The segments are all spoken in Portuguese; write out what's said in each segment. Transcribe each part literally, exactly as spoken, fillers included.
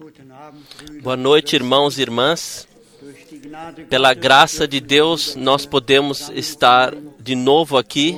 Boa noite, irmãos e irmãs. Pela graça de Deus, nós podemos estar de novo aqui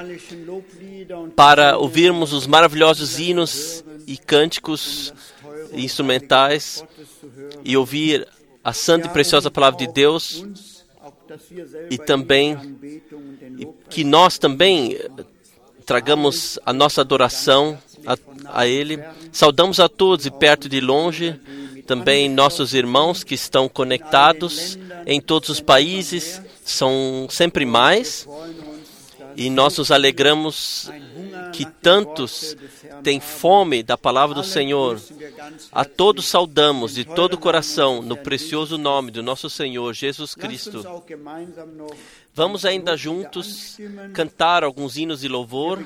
para ouvirmos os maravilhosos hinos e cânticos instrumentais e ouvir a santa e preciosa palavra de Deus, e também que nós também tragamos a nossa adoração a, a Ele. Saudamos a todos de perto e de longe, também nossos irmãos que estão conectados em todos os países, são sempre mais, e nós nos alegramos que tantos têm fome da palavra do Senhor. A todos saudamos de todo o coração no precioso nome do nosso Senhor Jesus Cristo. Vamos ainda juntos cantar alguns hinos de louvor.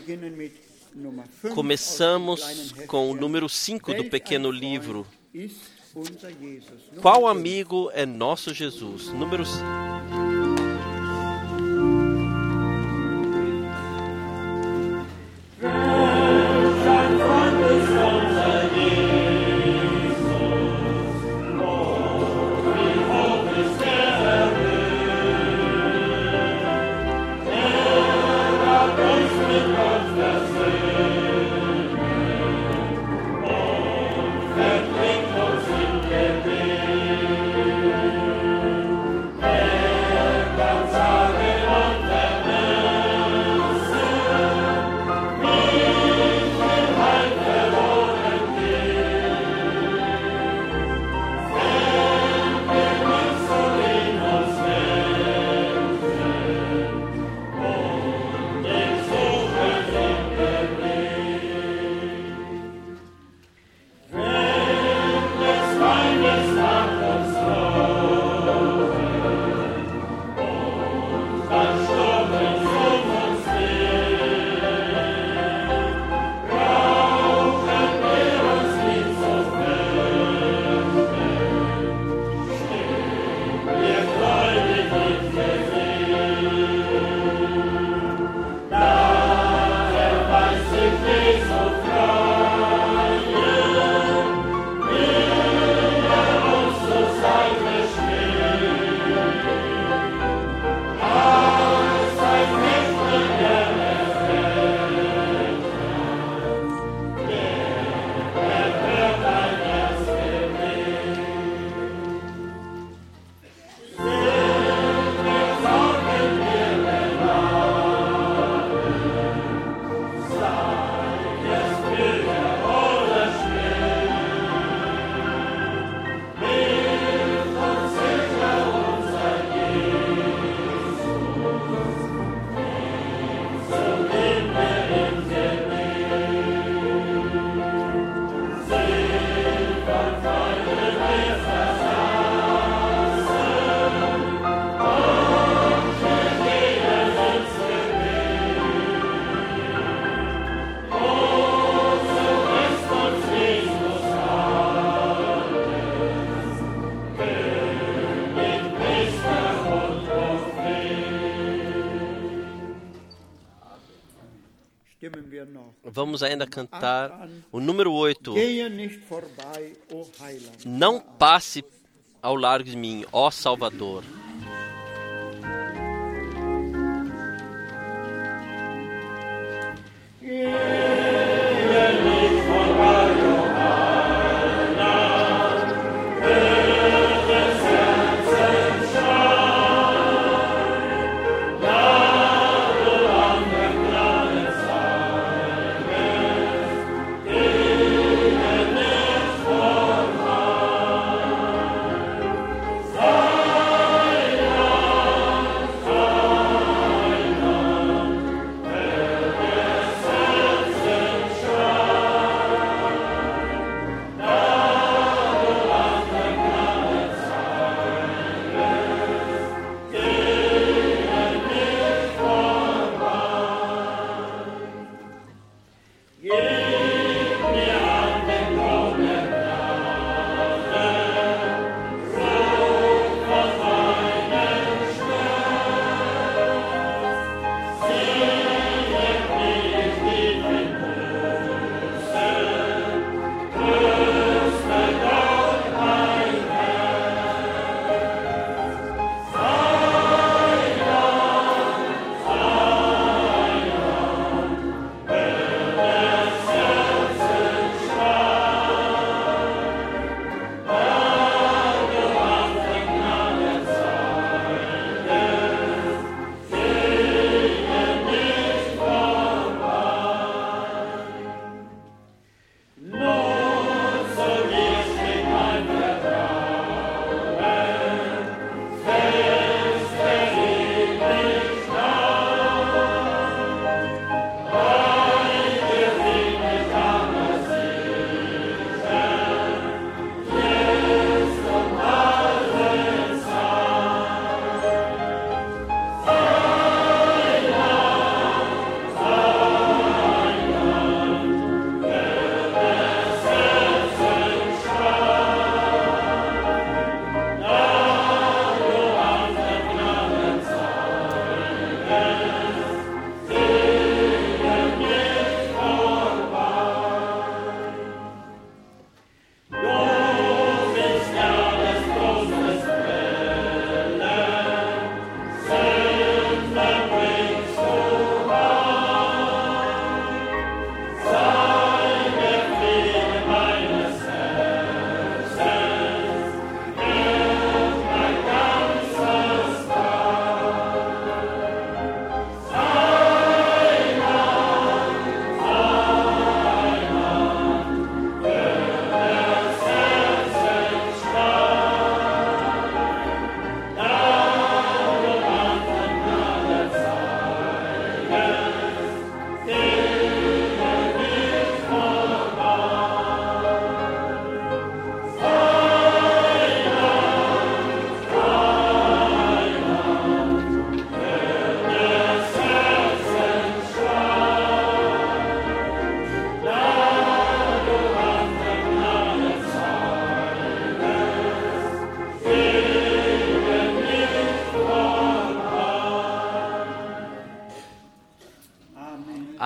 Começamos com o número cinco do pequeno livro. Qual amigo é nosso Jesus? Número cinco. Vamos ainda cantar o número oito. Não passe ao largo de mim, ó Salvador. Sei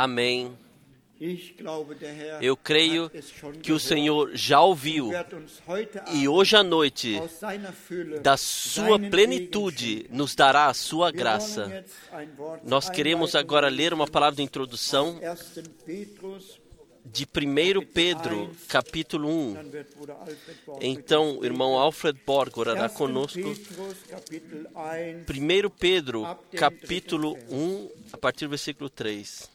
Amém. Eu creio que o Senhor já ouviu e hoje à noite, da sua plenitude, nos dará a sua graça. Nós queremos agora ler uma palavra de introdução de primeiro Pedro, capítulo um. Então, o irmão Alfred Borg orará conosco. primeiro Pedro, capítulo um, a partir do versículo três.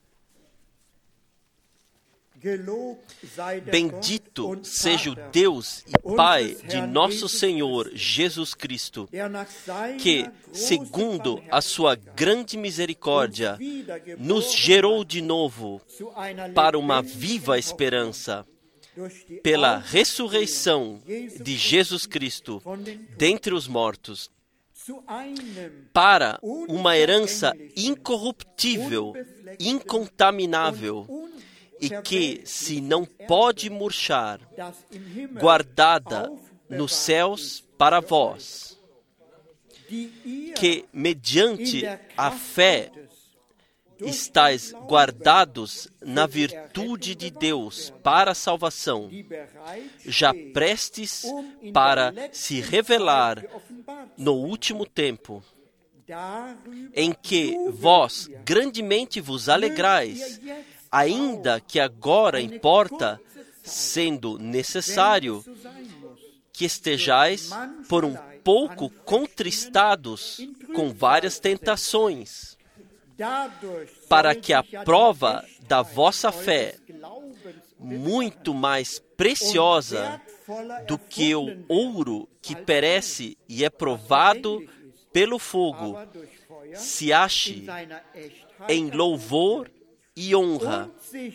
Bendito seja o Deus e Pai de nosso Senhor Jesus Cristo, que, segundo a sua grande misericórdia, nos gerou de novo para uma viva esperança, pela ressurreição de Jesus Cristo dentre os mortos, para uma herança incorruptível, incontaminável, e que se não pode murchar, guardada nos céus para vós, que mediante a fé estáis guardados na virtude de Deus para a salvação, já prestes para se revelar no último tempo, em que vós grandemente vos alegrais, ainda que agora importa, sendo necessário, que estejais por um pouco contristados com várias tentações, para que a prova da vossa fé, muito mais preciosa do que o ouro que perece e é provado pelo fogo, se ache em louvor e honra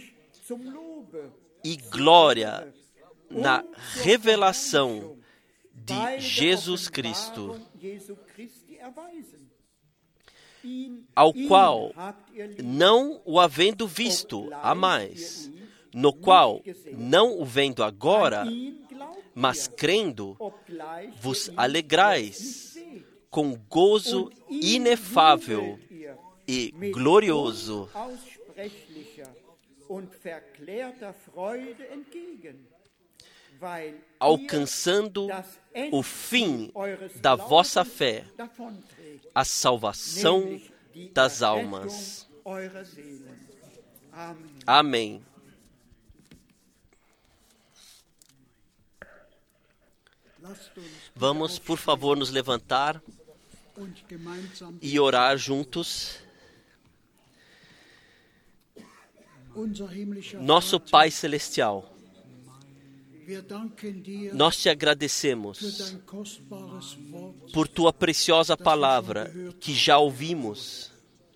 e glória na revelação de Jesus Cristo, ao qual, não o havendo visto a mais, no qual, não o vendo agora, mas crendo, vos alegrais com gozo inefável e glorioso, alcançando o fim da vossa fé, a salvação das almas. Amém. Vamos, por favor, nos levantar e orar juntos. Nosso Pai Celestial, nós te agradecemos por tua preciosa palavra que já ouvimos.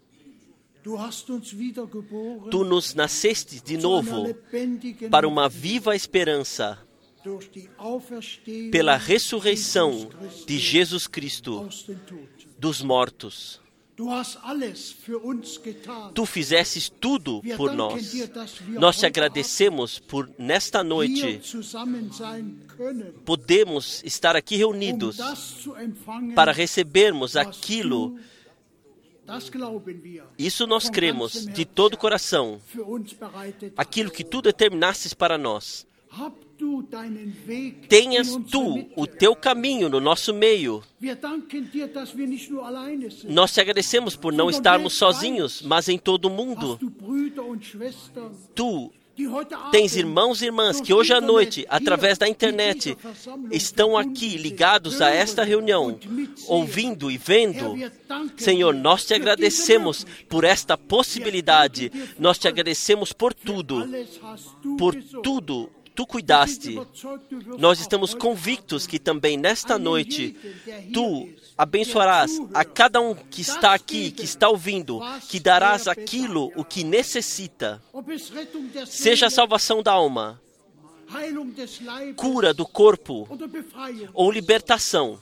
Tu nos nasceste de novo para uma viva esperança pela ressurreição de Jesus Cristo dos mortos. Tu fizestes tudo por nós. Nós te agradecemos por, nesta noite, podemos estar aqui reunidos para recebermos aquilo. Isso nós cremos de todo o coração, aquilo que tu determinastes para nós. Tenhas tu o teu caminho no nosso meio. Nós te agradecemos por não estarmos sozinhos, mas em todo o mundo. Tu tens irmãos e irmãs que hoje à noite, através da internet, estão aqui ligados a esta reunião, ouvindo e vendo. Senhor, nós te agradecemos por esta possibilidade. Nós te agradecemos por tudo, por tudo. Tu cuidaste. Nós estamos convictos que também nesta noite tu abençoarás a cada um que está aqui, que está ouvindo, que darás aquilo o que necessita. Seja a salvação da alma, cura do corpo ou libertação.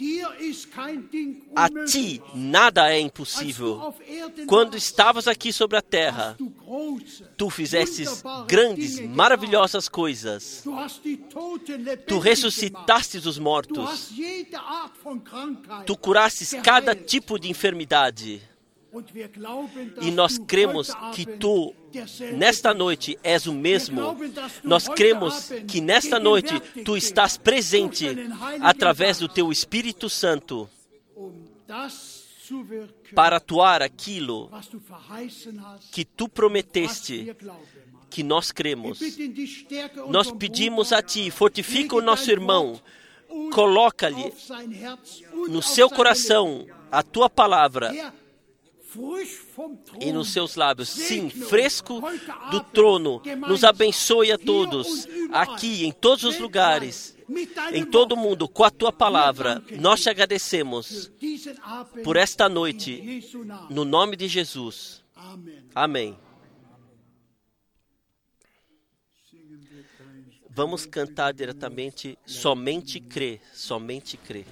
A ti nada é impossível. Quando estavas aqui sobre a terra, tu fizestes grandes, maravilhosas coisas. Tu ressuscitastes os mortos. Tu curastes cada tipo de enfermidade. E nós cremos que Tu, nesta noite, és o mesmo. Nós cremos que nesta noite Tu estás presente através do Teu Espírito Santo para atuar aquilo que Tu prometeste, que nós cremos. Nós pedimos a Ti, fortifica o nosso irmão, coloca-lhe no seu coração a Tua palavra e nos seus lábios, sim, fresco do trono. Nos abençoe a todos, aqui, em todos os lugares, em todo o mundo, com a Tua palavra. Nós te agradecemos por esta noite, no nome de Jesus. Amém. Vamos cantar diretamente, somente crê, somente crê.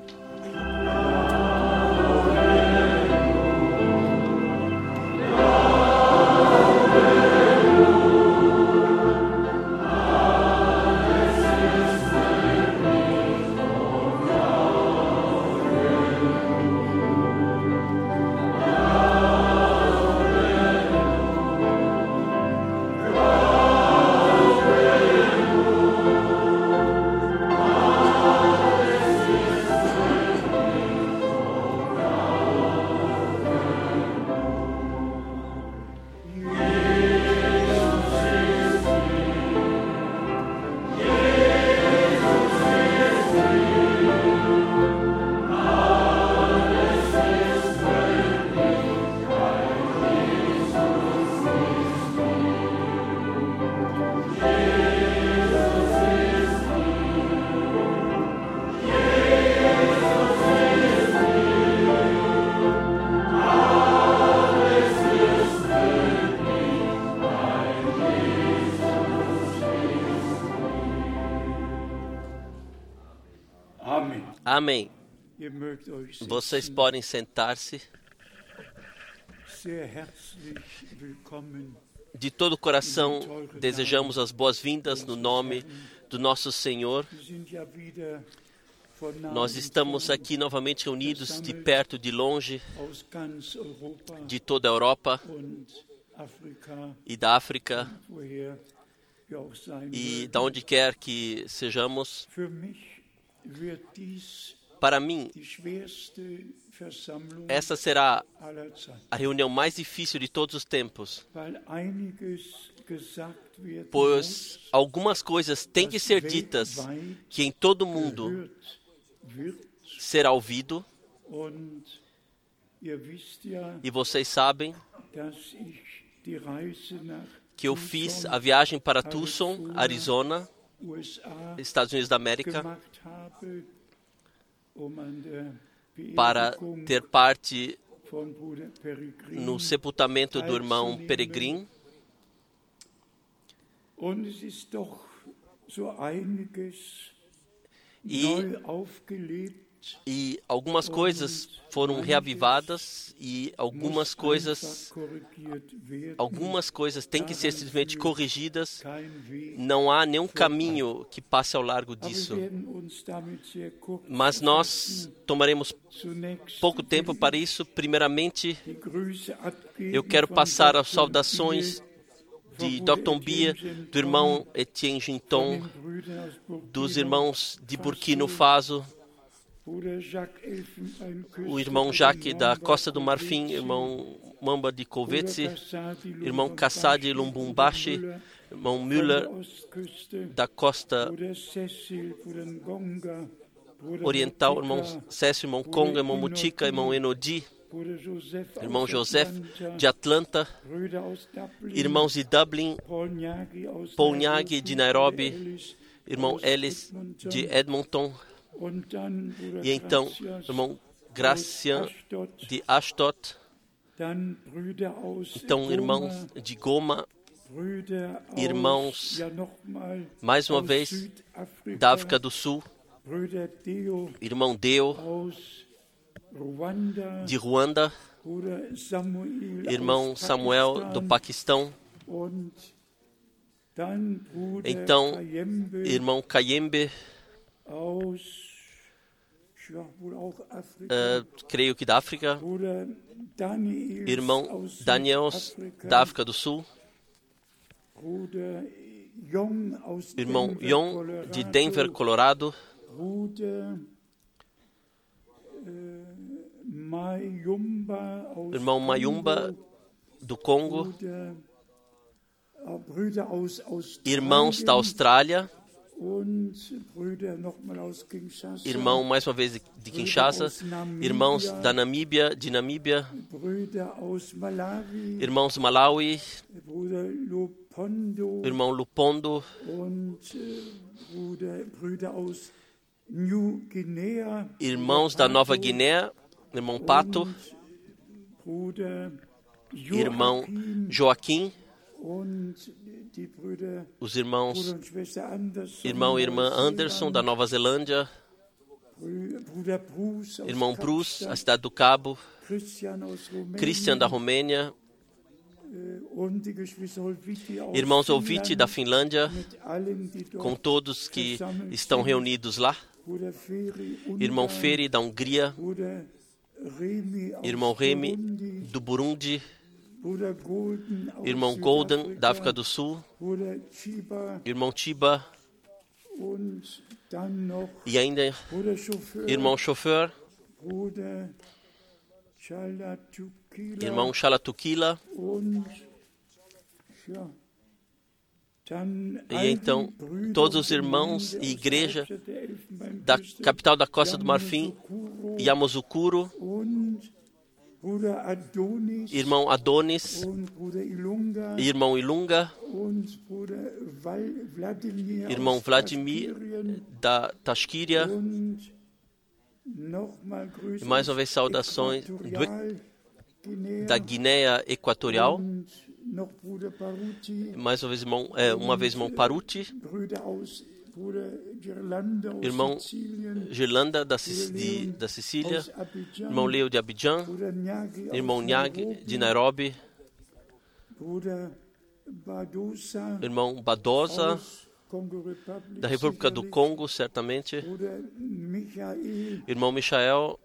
Amém. Vocês podem sentar-se. De todo o coração, desejamos as boas-vindas no nome do nosso Senhor. Nós estamos aqui novamente reunidos de perto, de longe, de toda a Europa e da África e de onde quer que sejamos. Para mim, essa será a reunião mais difícil de todos os tempos, pois algumas coisas têm que ser ditas que em todo o mundo será ouvido. E vocês sabem que eu fiz a viagem para Tucson, Arizona, Estados Unidos da América, para ter parte no sepultamento do irmão Peregrin. E, e algumas coisas foram reavivadas e algumas coisas, algumas coisas têm que ser simplesmente corrigidas. Não há nenhum caminho que passe ao largo disso. Mas nós tomaremos pouco tempo para isso. Primeiramente, eu quero passar as saudações de doutor Bia, do irmão Etienne Ginton, dos irmãos de Burkina Faso, o irmão Jacques da Costa do Marfim, irmão Mamba de Kovetse, irmão Kassadi Lumbumbashi, irmão Müller da Costa Oriental, irmão Cécio, irmão Conga, irmão Mutika, irmão Enodi, irmão Joseph de Atlanta, irmãos de Dublin, Paul Nyagi de Nairobi, irmão Ellis de Edmonton, e então irmão Gracian de Ashdod, então irmãos de Goma, irmãos, mais uma vez, da África do Sul, irmão Deo, de Ruanda, irmão Samuel do Paquistão, então irmão Kayembe uh, creio que da África, irmão Daniel da África do Sul, irmão Yon de Denver, Colorado, irmão Mayumba do Congo, irmãos da Austrália, irmão mais uma vez de Kinshasa, irmãos da Namíbia, de Namíbia, irmãos Malawi, irmão Lupondo, irmãos da Nova Guiné, irmão Pato, irmão Joaquim, os irmãos, irmão e irmã Anderson da Nova Zelândia, irmão Bruce, a cidade do Cabo, Christian da Romênia, irmãos Olviti da Finlândia, com todos que estão reunidos lá, irmão Feri da Hungria, irmão Remy do Burundi, irmão Golden da África do Sul, irmão Chiba, e ainda irmão Chauffeur, irmão Chalatukila, e então todos os irmãos e igreja da capital da Costa do Marfim, Yamoussoukro, irmão Adonis, irmão Ilunga, irmão Vladimir da Tashquíria, e mais uma vez saudações do, da Guiné Equatorial, mais uma vez irmão, é, uma vez irmão Paruti, irmão Girlanda da, de, da Sicília, irmão Leo de Abidjan, irmão Nyag de Nairobi, irmão Badosa da República do Congo, certamente, irmão Michael,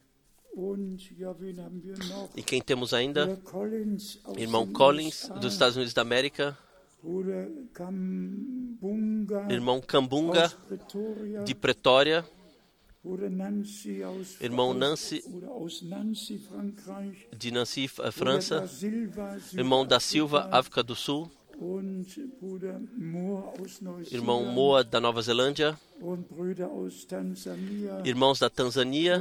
e quem temos ainda? Irmão Collins, dos Estados Unidos da América, irmão Cambunga, de Pretória, irmão Nancy, de Nancy, França, irmão da Silva, África do Sul, irmão Moa, da Nova Zelândia, irmãos da Tanzânia,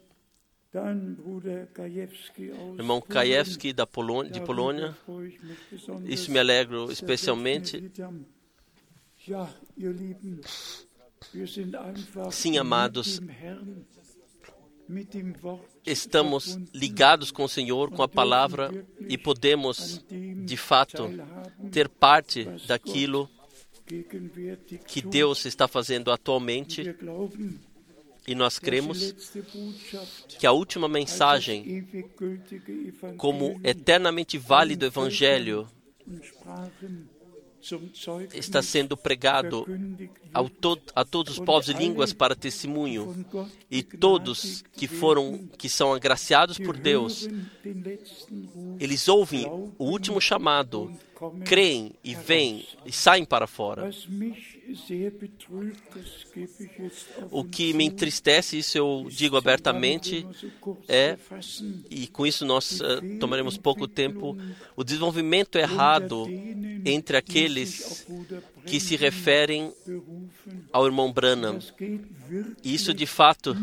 irmão Kajewski da Polônia, de Polônia. Isso me alegra especialmente. Sim, amados, estamos ligados com o Senhor, com a palavra, e podemos, de fato, ter parte daquilo que Deus está fazendo atualmente. E nós cremos que a última mensagem, como eternamente válido Evangelho, está sendo pregado ao to a todos os povos e línguas para testemunho, e todos que foram, que são agraciados por Deus, eles ouvem o último chamado, creem e vêm e saem para fora. O que me entristece, isso eu digo abertamente, é, e com isso nós uh, tomaremos pouco tempo, o desenvolvimento errado entre aqueles que se referem ao irmão Branham. Isso, de fato,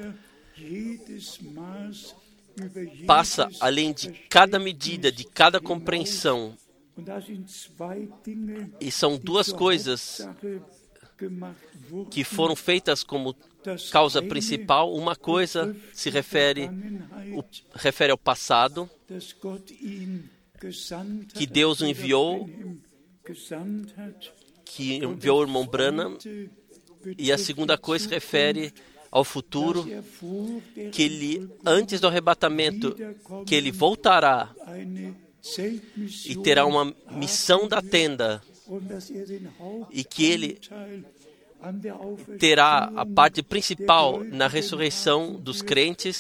passa além de cada medida, de cada compreensão. E são duas coisas que foram feitas como causa principal. Uma coisa se refere, o, refere ao passado, que Deus o enviou, que enviou o irmão Branham, e a segunda coisa se refere ao futuro, que ele, antes do arrebatamento, que ele voltará e terá uma missão da tenda, e que ele terá a parte principal na ressurreição dos crentes,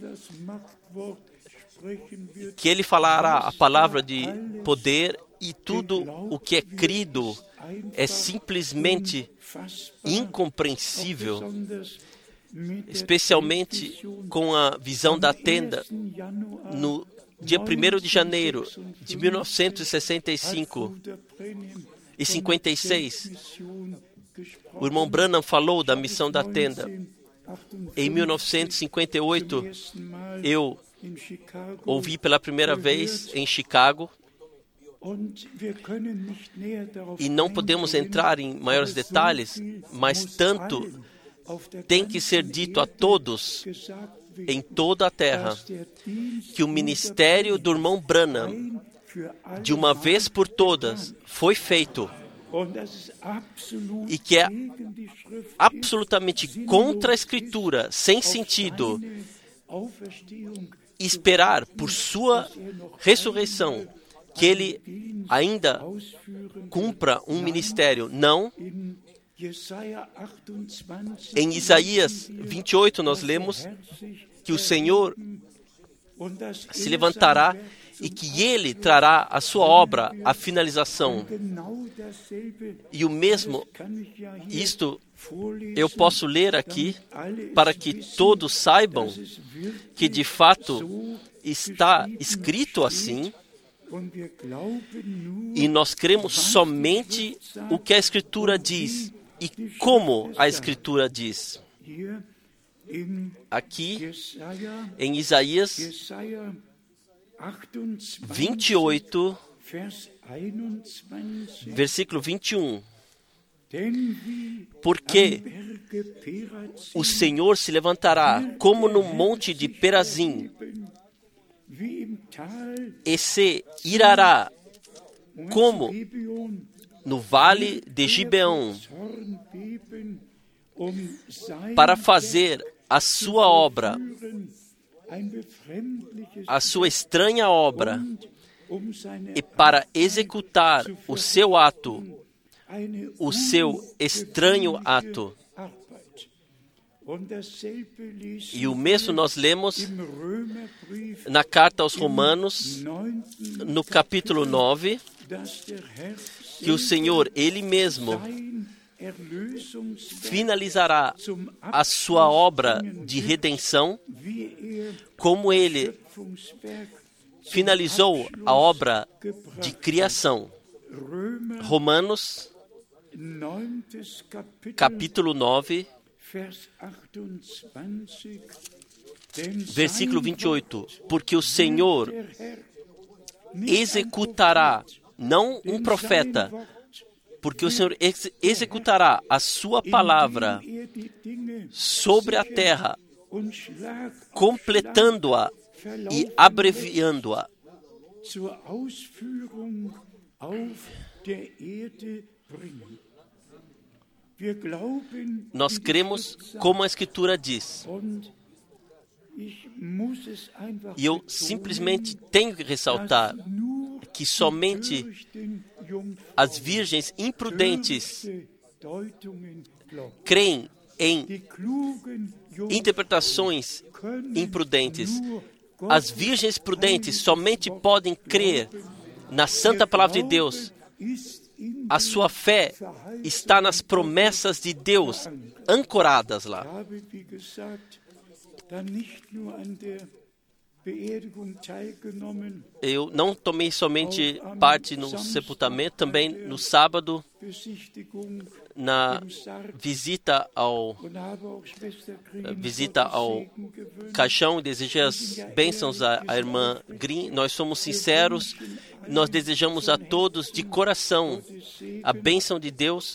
que ele falará a palavra de poder e tudo o que é crido é simplesmente incompreensível, especialmente com a visão da tenda no dia primeiro de janeiro de mil novecentos e sessenta e cinco e cinquenta e seis. O irmão Branham falou da missão da tenda. Em mil novecentos e cinquenta e oito, eu ouvi pela primeira vez em Chicago, e não podemos entrar em maiores detalhes, mas tanto tem que ser dito a todos em toda a terra que o ministério do irmão Branham, de uma vez por todas, foi feito e que é absolutamente contra a Escritura, sem sentido, esperar por sua ressurreição que ele ainda cumpra um ministério. Não. Em Isaías vinte e oito nós lemos que o Senhor se levantará e que Ele trará a sua obra à finalização. E o mesmo, isto eu posso ler aqui para que todos saibam que de fato está escrito assim, e nós cremos somente o que a Escritura diz e como a Escritura diz. Aqui em Isaías vinte e oito, versículo vinte e um. Porque o Senhor se levantará como no monte de Perazim, e se irará como no vale de Gibeão, para fazer a sua obra, a sua estranha obra, e para executar o seu ato, o seu estranho ato. E o mesmo nós lemos na carta aos Romanos, no capítulo nove, que o Senhor, Ele mesmo, finalizará a sua obra de redenção, como Ele finalizou a obra de criação. Romanos, capítulo nove, versículo vinte e oito. Porque o Senhor executará, não um profeta, porque o Senhor ex executará a sua palavra sobre a terra, completando-a e abreviando-a. Nós cremos como a Escritura diz. E eu simplesmente tenho que ressaltar que somente as virgens imprudentes creem em interpretações imprudentes. As virgens prudentes somente podem crer na santa palavra de Deus. A sua fé está nas promessas de Deus, ancoradas lá. Eu não tomei somente parte no sepultamento, também no sábado, na visita ao, visita ao caixão, desejei as bênçãos à, à irmã Green. Nós somos sinceros, nós desejamos a todos de coração a bênção de Deus.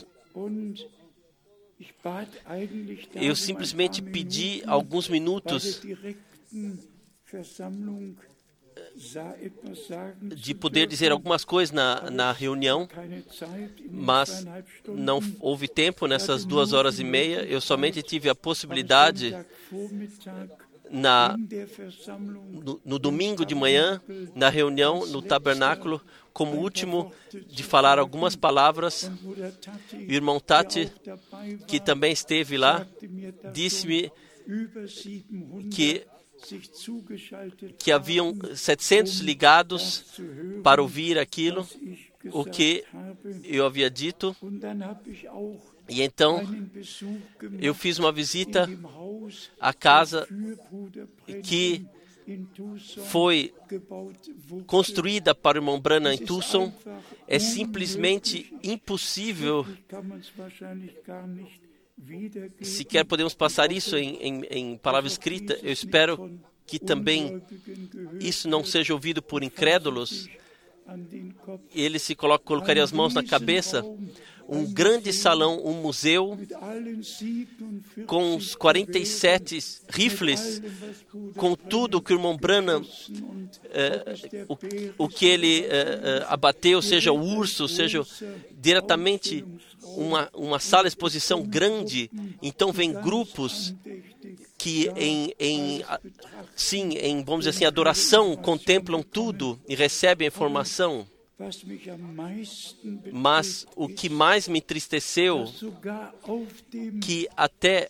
Eu simplesmente pedi alguns minutos de poder dizer algumas coisas na, na reunião, mas não houve tempo nessas duas horas e meia. Eu somente tive a possibilidade na, no, no domingo de manhã, na reunião no tabernáculo, como último de falar algumas palavras. O irmão Tati, que também esteve lá, disse-me que, que haviam setecentos ligados para ouvir aquilo, o que eu havia dito. E então eu fiz uma visita à casa que foi construída para o irmão Branham em Tucson. É simplesmente impossível. Sequer podemos passar isso em, em, em palavra escrita. Eu espero que também isso não seja ouvido por incrédulos. Ele se coloca, colocaria as mãos na cabeça. Um grande salão, um museu, com os quarenta e sete rifles, com tudo que o irmão Branham, uh, o, o que ele uh, uh, abateu, seja o urso, seja diretamente uma, uma sala de exposição grande. Então vem grupos que em, em sim, em, vamos dizer assim, adoração, contemplam tudo e recebem a informação. Mas o que mais me entristeceu, que até,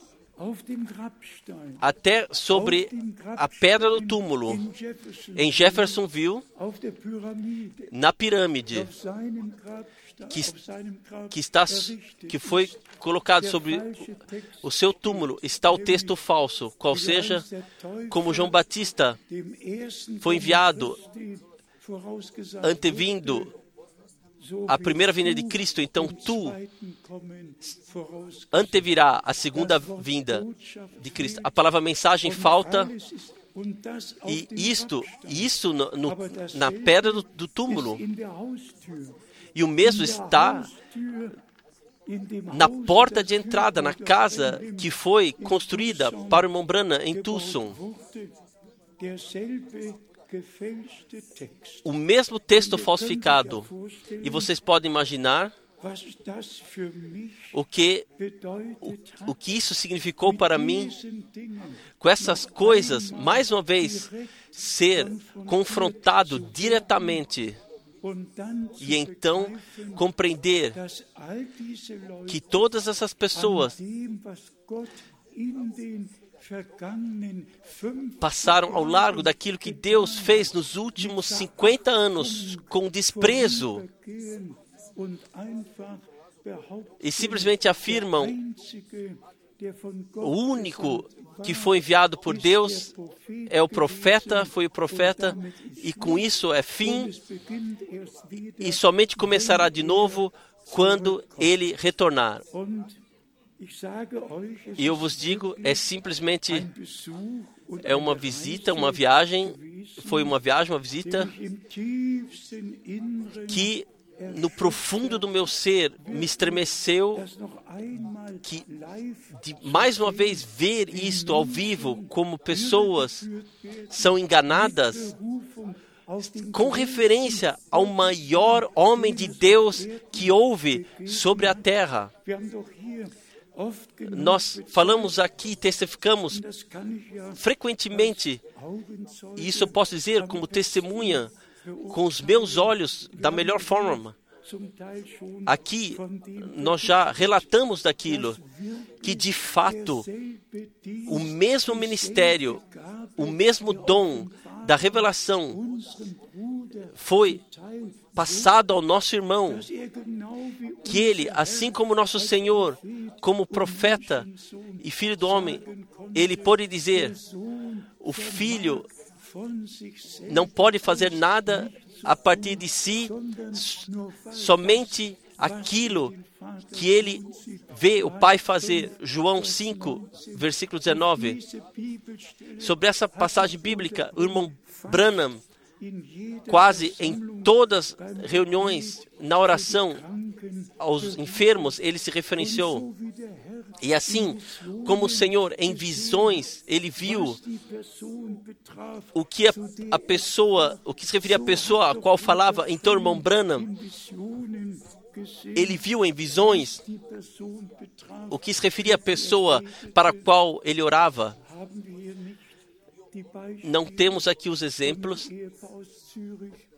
até sobre a pedra do túmulo, em Jeffersonville, na pirâmide, que, que, está, que foi colocado sobre o seu túmulo, está o texto falso, qual seja, como João Batista foi enviado antevindo a primeira vinda de Cristo, então tu antevirá a segunda vinda de Cristo. A palavra mensagem falta, e isto, isso no, no, na pedra do, do túmulo. E o mesmo está na porta de entrada, na casa que foi construída para o irmão Branham em Tucson. O mesmo texto falsificado. E vocês podem imaginar o que, o, o que isso significou para mim, com essas coisas, mais uma vez, ser confrontado diretamente. E então compreender que todas essas pessoas passaram ao largo daquilo que Deus fez nos últimos cinquenta anos com desprezo e simplesmente afirmam: o único que foi enviado por Deus é o profeta, foi o profeta, e com isso é fim, e somente começará de novo quando ele retornar. E eu vos digo, é simplesmente é uma visita, uma viagem, foi uma viagem, uma visita que no profundo do meu ser me estremeceu, que de mais uma vez ver isto ao vivo, como pessoas são enganadas com referência ao maior homem de Deus que houve sobre a terra. Nós falamos aqui, testificamos frequentemente, e isso eu posso dizer como testemunha, com os meus olhos, da melhor forma. Aqui, nós já relatamos daquilo, que de fato, o mesmo ministério, o mesmo dom da revelação foi passado ao nosso irmão, que ele, assim como nosso Senhor, como profeta e filho do homem, ele pode dizer, o filho não pode fazer nada a partir de si, somente aquilo que ele vê o Pai fazer. João cinco, versículo dezenove. Sobre essa passagem bíblica, o irmão Branham, quase em todas as reuniões, na oração aos enfermos, ele se referenciou. E assim, como o Senhor, em visões, ele viu o que a, a pessoa, o que se referia à pessoa a qual falava, então, o irmão Branham, ele viu em visões o que se referia à pessoa para a qual ele orava. Não temos aqui os exemplos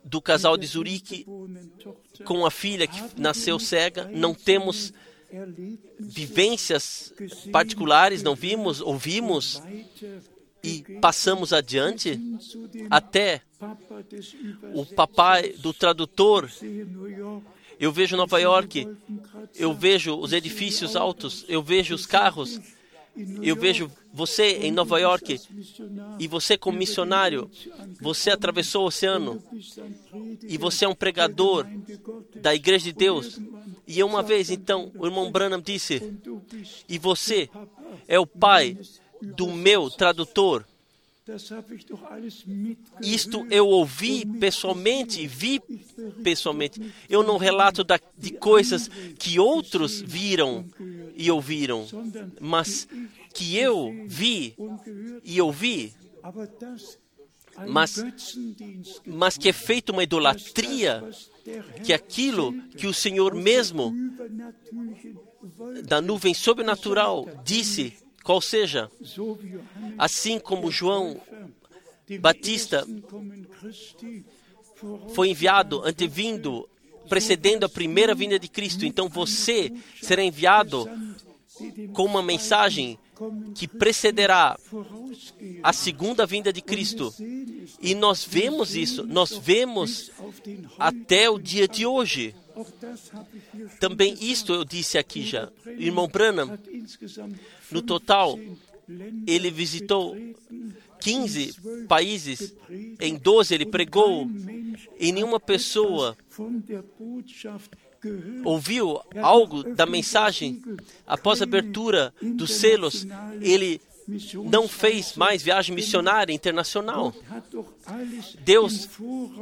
do casal de Zurique com a filha que nasceu cega. Não temos vivências particulares, não vimos, ouvimos e passamos adiante até o papai do tradutor. Eu vejo Nova York, eu vejo os edifícios altos, eu vejo os carros, eu vejo você em Nova York e você como missionário, você atravessou o oceano e você é um pregador da Igreja de Deus. E uma vez, então, o irmão Branham disse, e você é o pai do meu tradutor. Isto eu ouvi pessoalmente, vi pessoalmente. Eu não relato da, de coisas que outros viram e ouviram, mas que eu vi e ouvi, mas, mas que é feito uma idolatria, que aquilo que o Senhor mesmo, da nuvem sobrenatural, disse, qual seja, assim como João Batista foi enviado, antevindo, precedendo a primeira vinda de Cristo, então você será enviado com uma mensagem que precederá a segunda vinda de Cristo. E nós vemos isso, nós vemos até o dia de hoje. Também isto eu disse aqui já. Irmão Branham, no total, ele visitou quinze países, em doze ele pregou, e nenhuma pessoa ouviu algo da mensagem. Após a abertura dos selos, ele não fez mais viagem missionária internacional. Deus,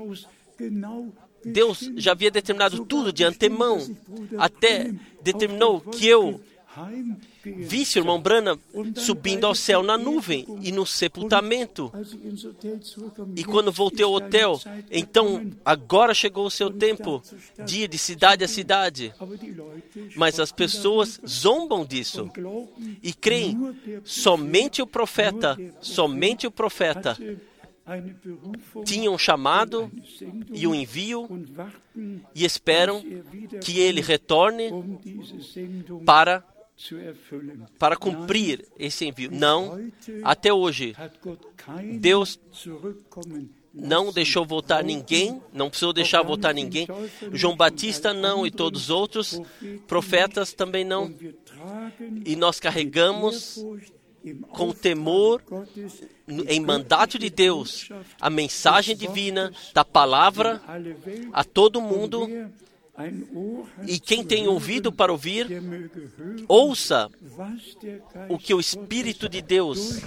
Deus já havia determinado tudo de antemão, até determinou que eu visse o irmão Branham subindo ao céu na nuvem e no sepultamento. E quando voltei ao hotel, então agora chegou o seu tempo de ir de cidade a cidade. Mas as pessoas zombam disso e creem somente o profeta, somente o profeta tinha um chamado e um envio e esperam que ele retorne para para cumprir esse envio. Não, até hoje, Deus não deixou voltar ninguém, não precisou deixar voltar ninguém. João Batista não, e todos os outros profetas também não. E nós carregamos com temor, em mandato de Deus, a mensagem divina da palavra a todo mundo. E quem tem ouvido para ouvir, ouça o que o Espírito de Deus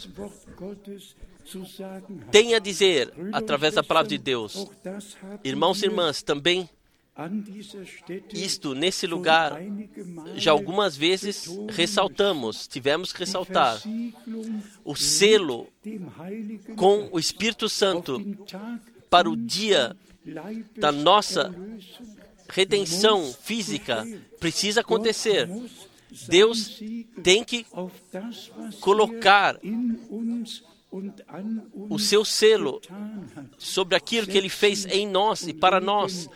tem a dizer através da palavra de Deus. Irmãos e irmãs, também isto, nesse lugar, já algumas vezes ressaltamos, tivemos que ressaltar o selo com o Espírito Santo para o dia da nossa redenção física. Precisa acontecer. Deus tem que colocar o seu selo sobre aquilo que Ele fez em nós e para nós.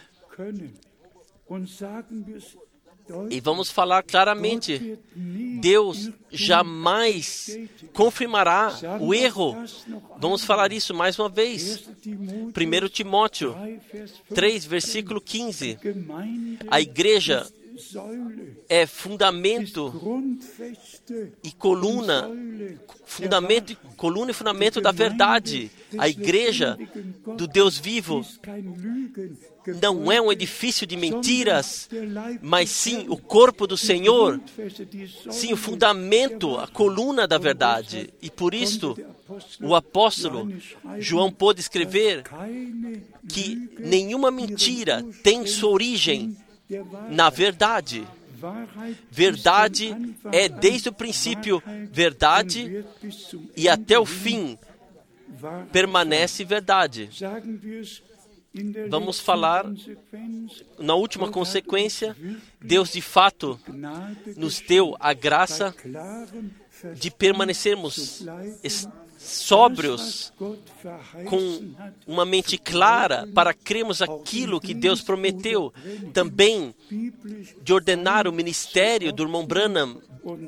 E vamos falar claramente, Deus jamais confirmará o erro. Vamos falar isso mais uma vez. primeiro Timóteo três, versículo quinze. A igreja é fundamento e coluna, fundamento, coluna e fundamento da verdade. A igreja do Deus vivo não é um edifício de mentiras, mas sim o corpo do Senhor, sim o fundamento, a coluna da verdade. E por isto, o apóstolo João pôde escrever que nenhuma mentira tem sua origem na verdade. Verdade é desde o princípio verdade e até o fim permanece verdade. vamos falar na última consequência. Deus de fato nos deu a graça de permanecermos sóbrios, com uma mente clara, para crermos aquilo que Deus prometeu. Também de ordenar o ministério do irmão Branham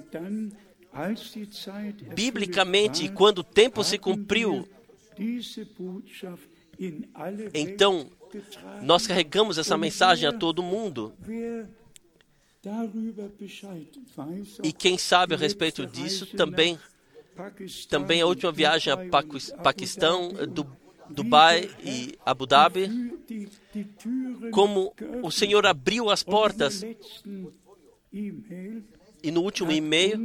biblicamente, quando o tempo se cumpriu. Então, nós carregamos essa mensagem a todo mundo. E quem sabe a respeito disso também, também a última viagem a Paquistão, do, Dubai e Abu Dhabi, como o Senhor abriu as portas. E no último e-mail,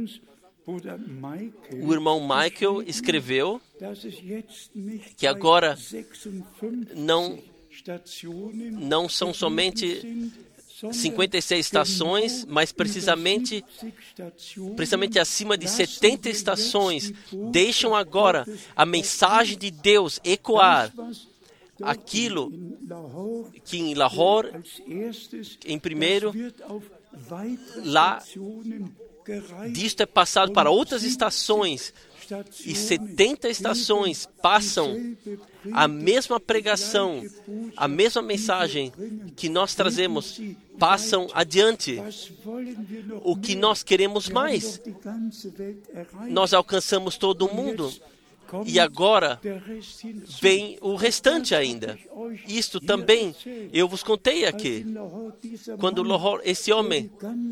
o irmão Michael escreveu que agora não, não são somente cinquenta e seis estações, mas precisamente, precisamente acima de setenta estações deixam agora a mensagem de Deus ecoar. Aquilo que em Lahore, em primeiro, lá, disto é passado para outras estações, e setenta estações passam a mesma pregação, a mesma mensagem que nós trazemos, passam adiante. O que nós queremos mais? Nós alcançamos todo o mundo. E agora vem o restante ainda. Isto também eu vos contei aqui. Quando Lahore, esse homem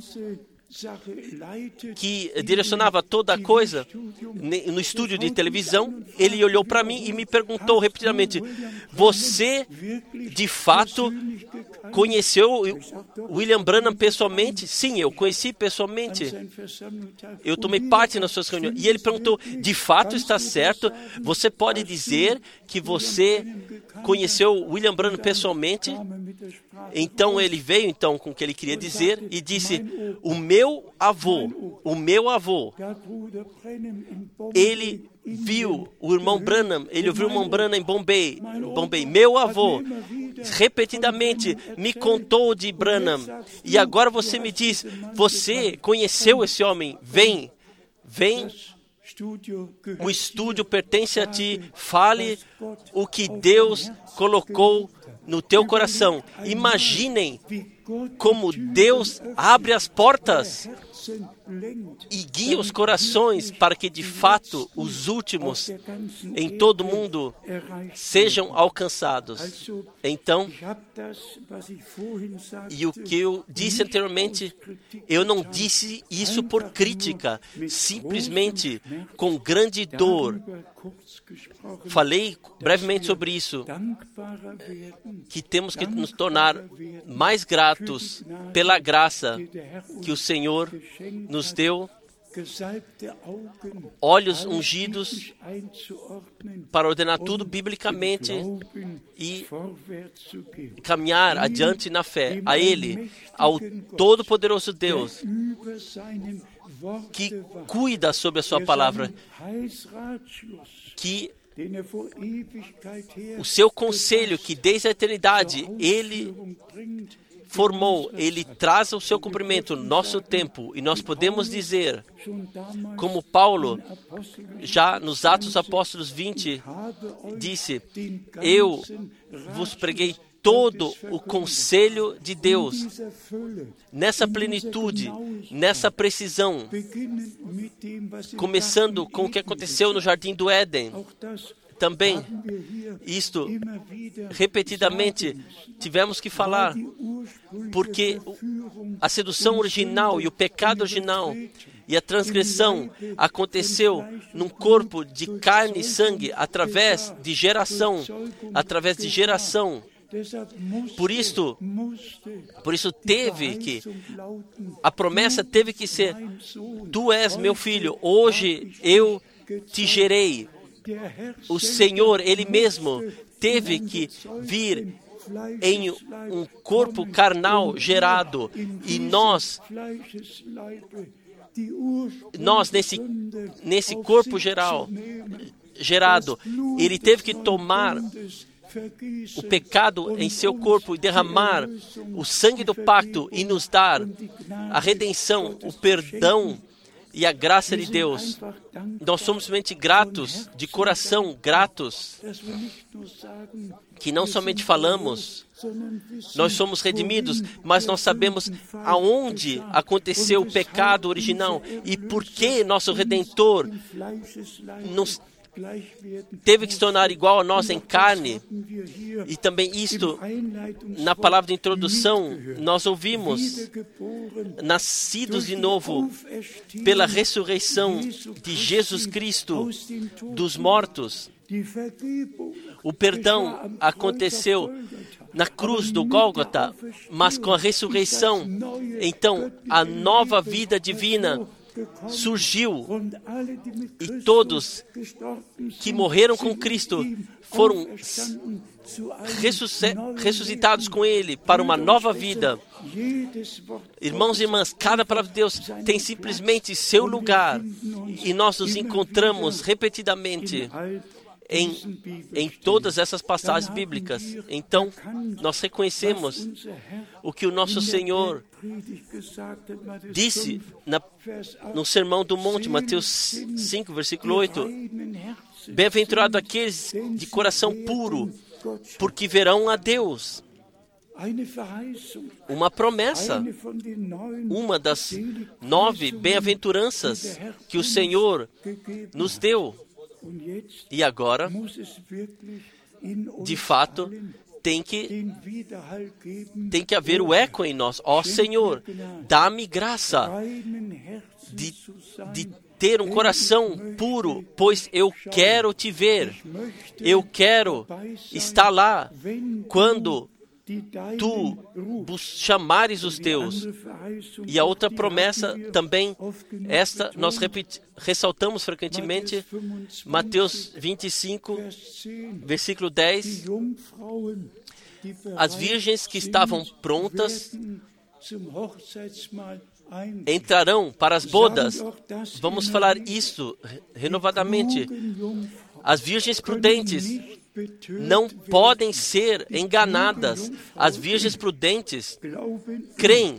que direcionava toda a coisa no estúdio de televisão, ele olhou para mim e me perguntou repetidamente: você de fato conheceu William Branham pessoalmente? Sim, eu conheci pessoalmente. Eu tomei parte nas suas reuniões. E ele perguntou: de fato está certo? Você pode dizer que você conheceu William Branham pessoalmente? Então ele veio então com o que ele queria dizer e disse: o meu avô, o meu avô, ele viu o irmão Branham, ele ouviu o irmão Branham em Bombay, Bombay. Meu avô, repetidamente, me contou de Branham. E agora você me diz, você conheceu esse homem? Vem, vem. O estúdio pertence a ti. Fale o que Deus colocou no teu coração. Imaginem como Deus abre as portas e guia os corações para que, de fato, os últimos em todo o mundo sejam alcançados. Então, e o que eu disse anteriormente, eu não disse isso por crítica, simplesmente com grande dor. Falei brevemente sobre isso, que temos que nos tornar mais gratos pela graça que o Senhor nos deu, olhos ungidos para ordenar tudo biblicamente e caminhar adiante na fé. A Ele, ao Todo-Poderoso Deus, que cuida sobre a sua palavra, que o seu conselho, que desde a eternidade Ele formou, Ele traz o seu cumprimento no nosso tempo, e nós podemos dizer, como Paulo, já nos Atos dos Apóstolos vinte, disse: eu vos preguei todo o conselho de Deus, nessa plenitude, nessa precisão, começando com o que aconteceu no Jardim do Éden. Também, isto, repetidamente, tivemos que falar, porque a sedução original e o pecado original e a transgressão aconteceu num corpo de carne e sangue, através de geração, através de geração. Por isso, por isso teve que, a promessa teve que ser: tu és meu filho, hoje eu te gerei. O Senhor, Ele mesmo, teve que vir em um corpo carnal gerado, e nós, nós nesse, nesse corpo geral, gerado, Ele teve que tomar o pecado em seu corpo e derramar o sangue do pacto e nos dar a redenção, o perdão e a graça de Deus. Nós somos simplesmente gratos, de coração gratos, que não somente falamos, nós somos redimidos, mas nós sabemos aonde aconteceu o pecado original e por que nosso Redentor nos teve que se tornar igual a nós em carne. E também isto, na palavra de introdução, nós ouvimos, nascidos de novo pela ressurreição de Jesus Cristo dos mortos. O perdão aconteceu na cruz do Gólgota, mas com a ressurreição, então a nova vida divina surgiu e todos que morreram com Cristo foram ressuscitados com Ele para uma nova vida. Irmãos e irmãs, cada palavra de Deus tem simplesmente seu lugar e nós nos encontramos repetidamente Em, em todas essas passagens bíblicas. Então, nós reconhecemos o que o nosso Senhor disse na, no Sermão do Monte, Mateus cinco, versículo oito. Bem-aventurado aqueles de coração puro, porque verão a Deus. Uma promessa, uma das nove bem-aventuranças que o Senhor nos deu. E agora, de fato, tem que, tem que haver o eco em nós. Ó Senhor, dá-me graça de, de ter um coração puro, pois eu quero te ver. Eu quero estar lá quando tu chamares os teus. E a outra promessa também, esta nós repeti, ressaltamos frequentemente, Mateus vinte e cinco, versículo dez. As virgens que estavam prontas entrarão para as bodas. Vamos falar isso renovadamente. As virgens prudentes não podem ser enganadas. As virgens prudentes creem,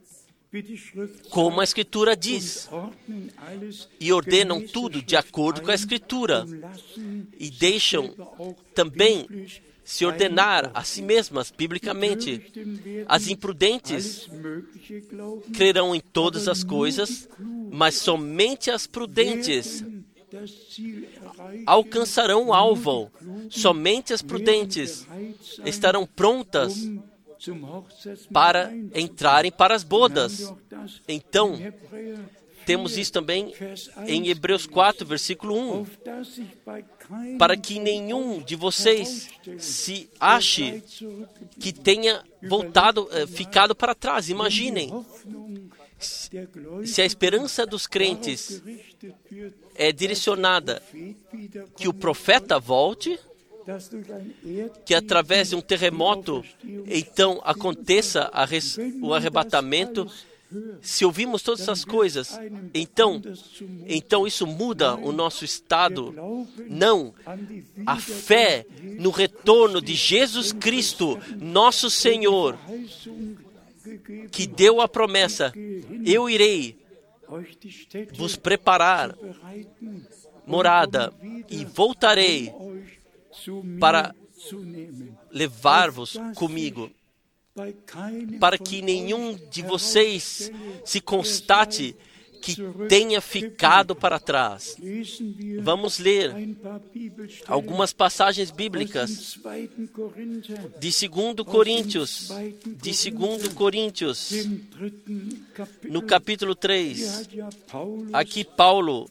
como a Escritura diz, e ordenam tudo de acordo com a Escritura, e deixam também se ordenar a si mesmas, biblicamente. As imprudentes crerão em todas as coisas, mas somente as prudentes alcançarão o alvo. Somente as prudentes estarão prontas para entrarem para as bodas. Então, temos isso também em Hebreus quatro, versículo um. Para que nenhum de vocês se ache que tenha voltado, ficado para trás. Imaginem, se a esperança dos crentes é direcionada que o profeta volte, que através de um terremoto, então aconteça a res, o arrebatamento. Se ouvimos todas essas coisas, então, então isso muda o nosso estado. Não, a fé no retorno de Jesus Cristo, nosso Senhor, que deu a promessa: eu irei vos preparar morada e voltarei para levar-vos comigo, para que nenhum de vocês se constate que tenha ficado para trás. Vamos ler algumas passagens bíblicas de segundo Coríntios, de segundo Coríntios, no capítulo três. Aqui Paulo,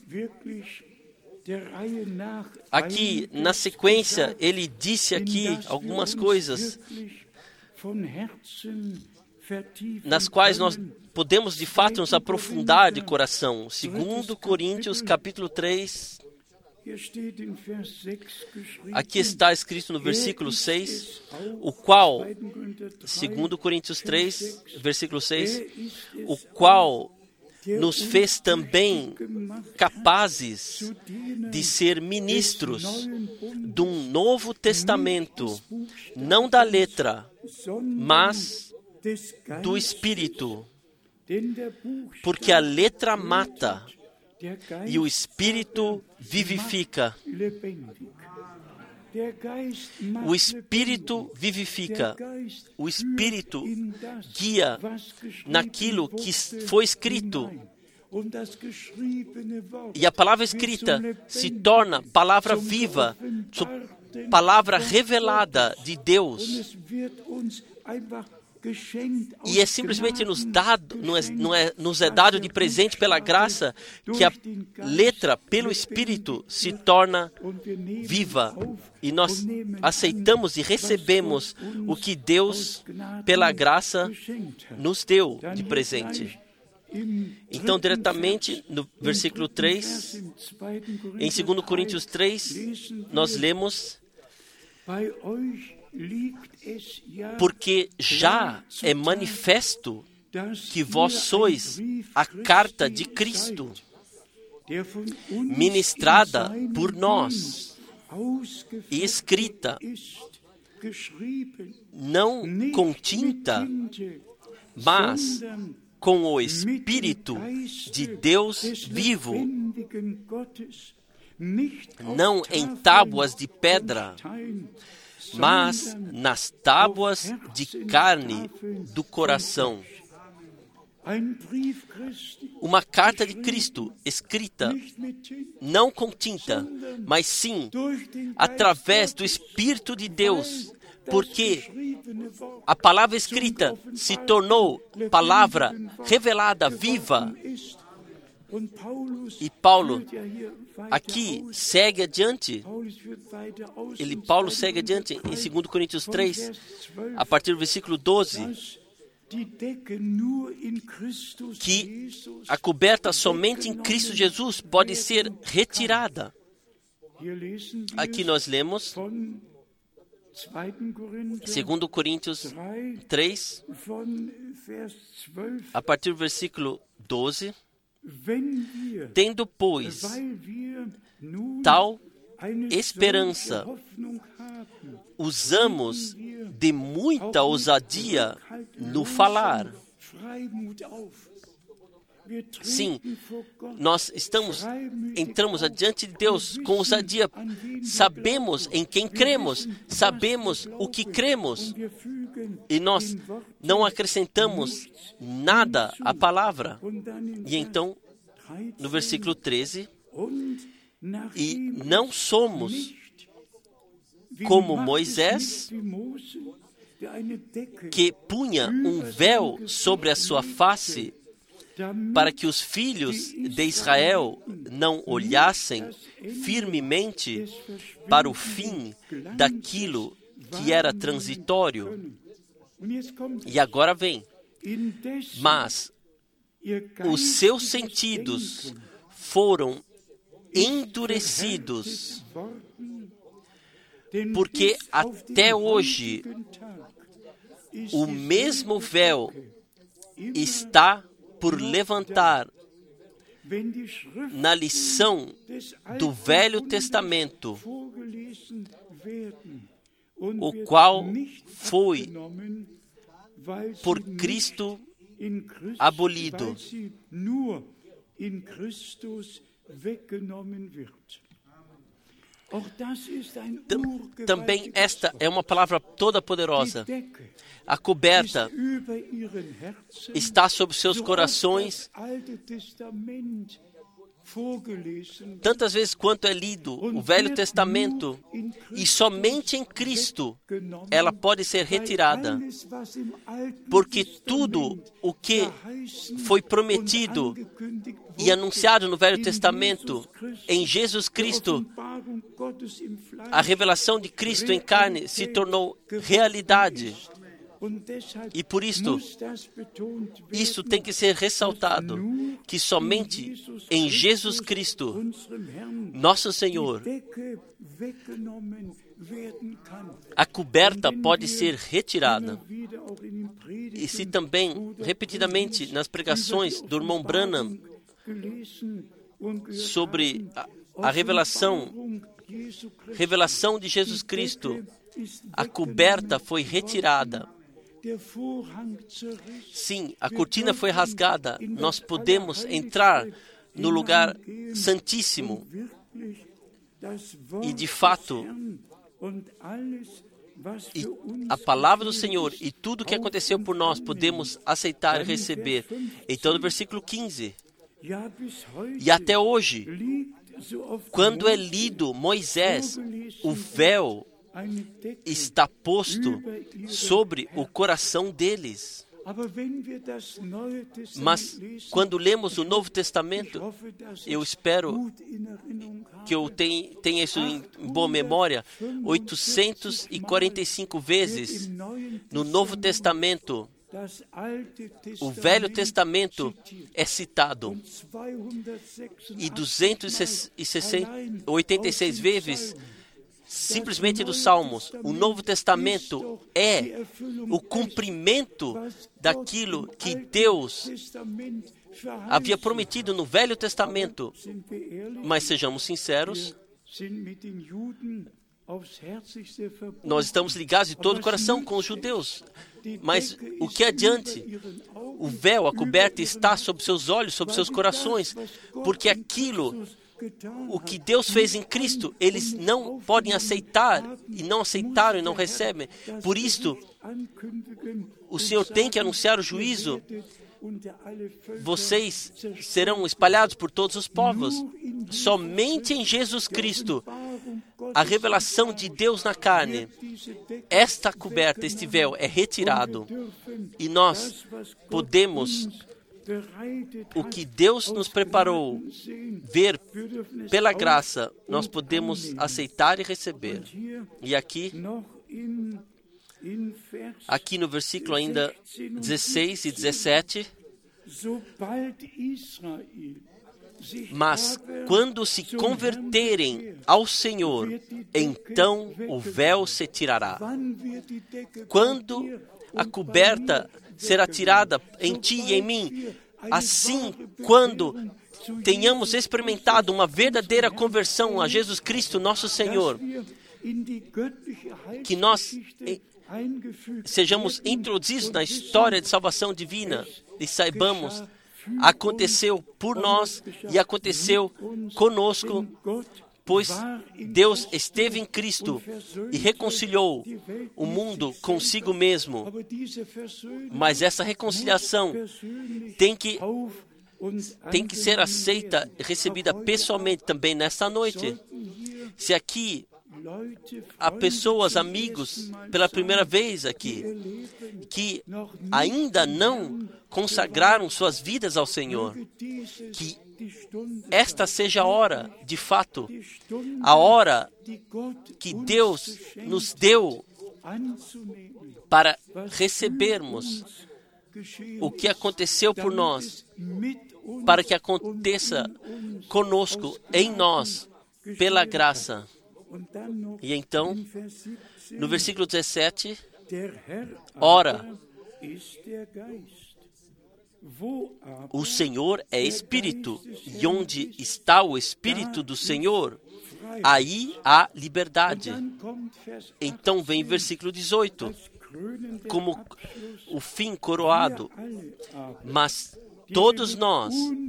aqui na sequência, ele disse aqui algumas coisas nas quais nós podemos de fato nos aprofundar de coração. segundo Coríntios, capítulo três. Aqui está escrito no versículo seis, o qual, segundo Coríntios três, versículo seis, o qual nos fez também capazes de ser ministros de um novo testamento, não da letra, mas do Espírito. Porque a letra mata e o Espírito vivifica. O Espírito vivifica. O Espírito guia naquilo que foi escrito. E a palavra escrita se torna palavra viva, palavra revelada de Deus. E é simplesmente nos dado, não é, não é, nos é dado de presente pela graça que a letra, pelo Espírito, se torna viva. E nós aceitamos e recebemos o que Deus, pela graça, nos deu de presente. Então, diretamente no versículo três, em dois Coríntios três, nós lemos: porque já é manifesto que vós sois a carta de Cristo, ministrada por nós e escrita, não com tinta, mas com o Espírito de Deus vivo, não em tábuas de pedra, mas nas tábuas de carne do coração. Uma carta de Cristo escrita não com tinta, mas sim através do Espírito de Deus, porque a palavra escrita se tornou palavra revelada, viva. E Paulo aqui segue adiante. Ele, Paulo segue adiante em dois Coríntios três, a partir do versículo doze, que a coberta somente em Cristo Jesus pode ser retirada. Aqui nós lemos dois Coríntios três, a partir do versículo doze, tendo, pois, tal esperança, usamos de muita ousadia no falar. Sim, nós estamos, entramos adiante de Deus com ousadia. Sabemos em quem cremos, sabemos o que cremos, e nós não acrescentamos nada à palavra. E então, no versículo treze, e não somos como Moisés, que punha um véu sobre a sua face, para que os filhos de Israel não olhassem firmemente para o fim daquilo que era transitório. E agora vem. Mas os seus sentidos foram endurecidos, porque até hoje o mesmo véu está por levantar na lição do Velho Testamento, o qual foi por Cristo abolido. Também esta é uma palavra toda poderosa. A coberta está sobre seus corações. Tantas vezes quanto é lido o Velho Testamento, e somente em Cristo ela pode ser retirada, porque tudo o que foi prometido e anunciado no Velho Testamento, em Jesus Cristo, a revelação de Cristo em carne se tornou realidade. E por isto, isso tem que ser ressaltado, que somente em Jesus Cristo, nosso Senhor, a coberta pode ser retirada. E se também, repetidamente, nas pregações do irmão Branham, sobre a, a revelação, revelação de Jesus Cristo, a coberta foi retirada. Sim, a cortina foi rasgada. Nós podemos entrar no lugar santíssimo. E, de fato, e a palavra do Senhor e tudo o que aconteceu por nós, podemos aceitar e receber. Então, no versículo quinze, e até hoje, quando é lido Moisés, o véu está posto sobre o coração deles. Mas, quando lemos o Novo Testamento, eu espero que eu tenha, tenha isso em boa memória, oitocentas e quarenta e cinco vezes no Novo Testamento, o Velho Testamento é citado, e duzentas e oitenta e seis vezes simplesmente dos Salmos. O Novo Testamento é o cumprimento daquilo que Deus havia prometido no Velho Testamento. Mas sejamos sinceros, nós estamos ligados de todo o coração com os judeus. Mas o que adiante? O véu, a coberta está sobre seus olhos, sobre seus corações, porque aquilo, o que Deus fez em Cristo, eles não podem aceitar, e não aceitaram e não recebem. Por isso, o Senhor tem que anunciar o juízo. Vocês serão espalhados por todos os povos. Somente em Jesus Cristo, a revelação de Deus na carne, esta coberta, este véu é retirado, e nós podemos o que Deus nos preparou, ver pela graça, nós podemos aceitar e receber. E aqui, aqui no versículo ainda dezesseis e dezessete, mas quando se converterem ao Senhor, então o véu se tirará. Quando a coberta será tirada em ti e em mim, assim, quando tenhamos experimentado uma verdadeira conversão a Jesus Cristo, nosso Senhor, que nós sejamos introduzidos na história de salvação divina e saibamos, aconteceu por nós e aconteceu conosco, pois Deus esteve em Cristo e reconciliou o mundo consigo mesmo. Mas essa reconciliação tem que, tem que ser aceita e recebida pessoalmente também nesta noite. Se aqui há pessoas, amigos, pela primeira vez aqui, que ainda não consagraram suas vidas ao Senhor, que esta seja a hora, de fato, a hora que Deus nos deu para recebermos o que aconteceu por nós, para que aconteça conosco, em nós, pela graça. E então, no versículo dezessete, ora, o Senhor é Espírito, e onde está o Espírito do Senhor, aí há liberdade. Então vem o versículo dezoito, como o fim coroado. Mas todos nós,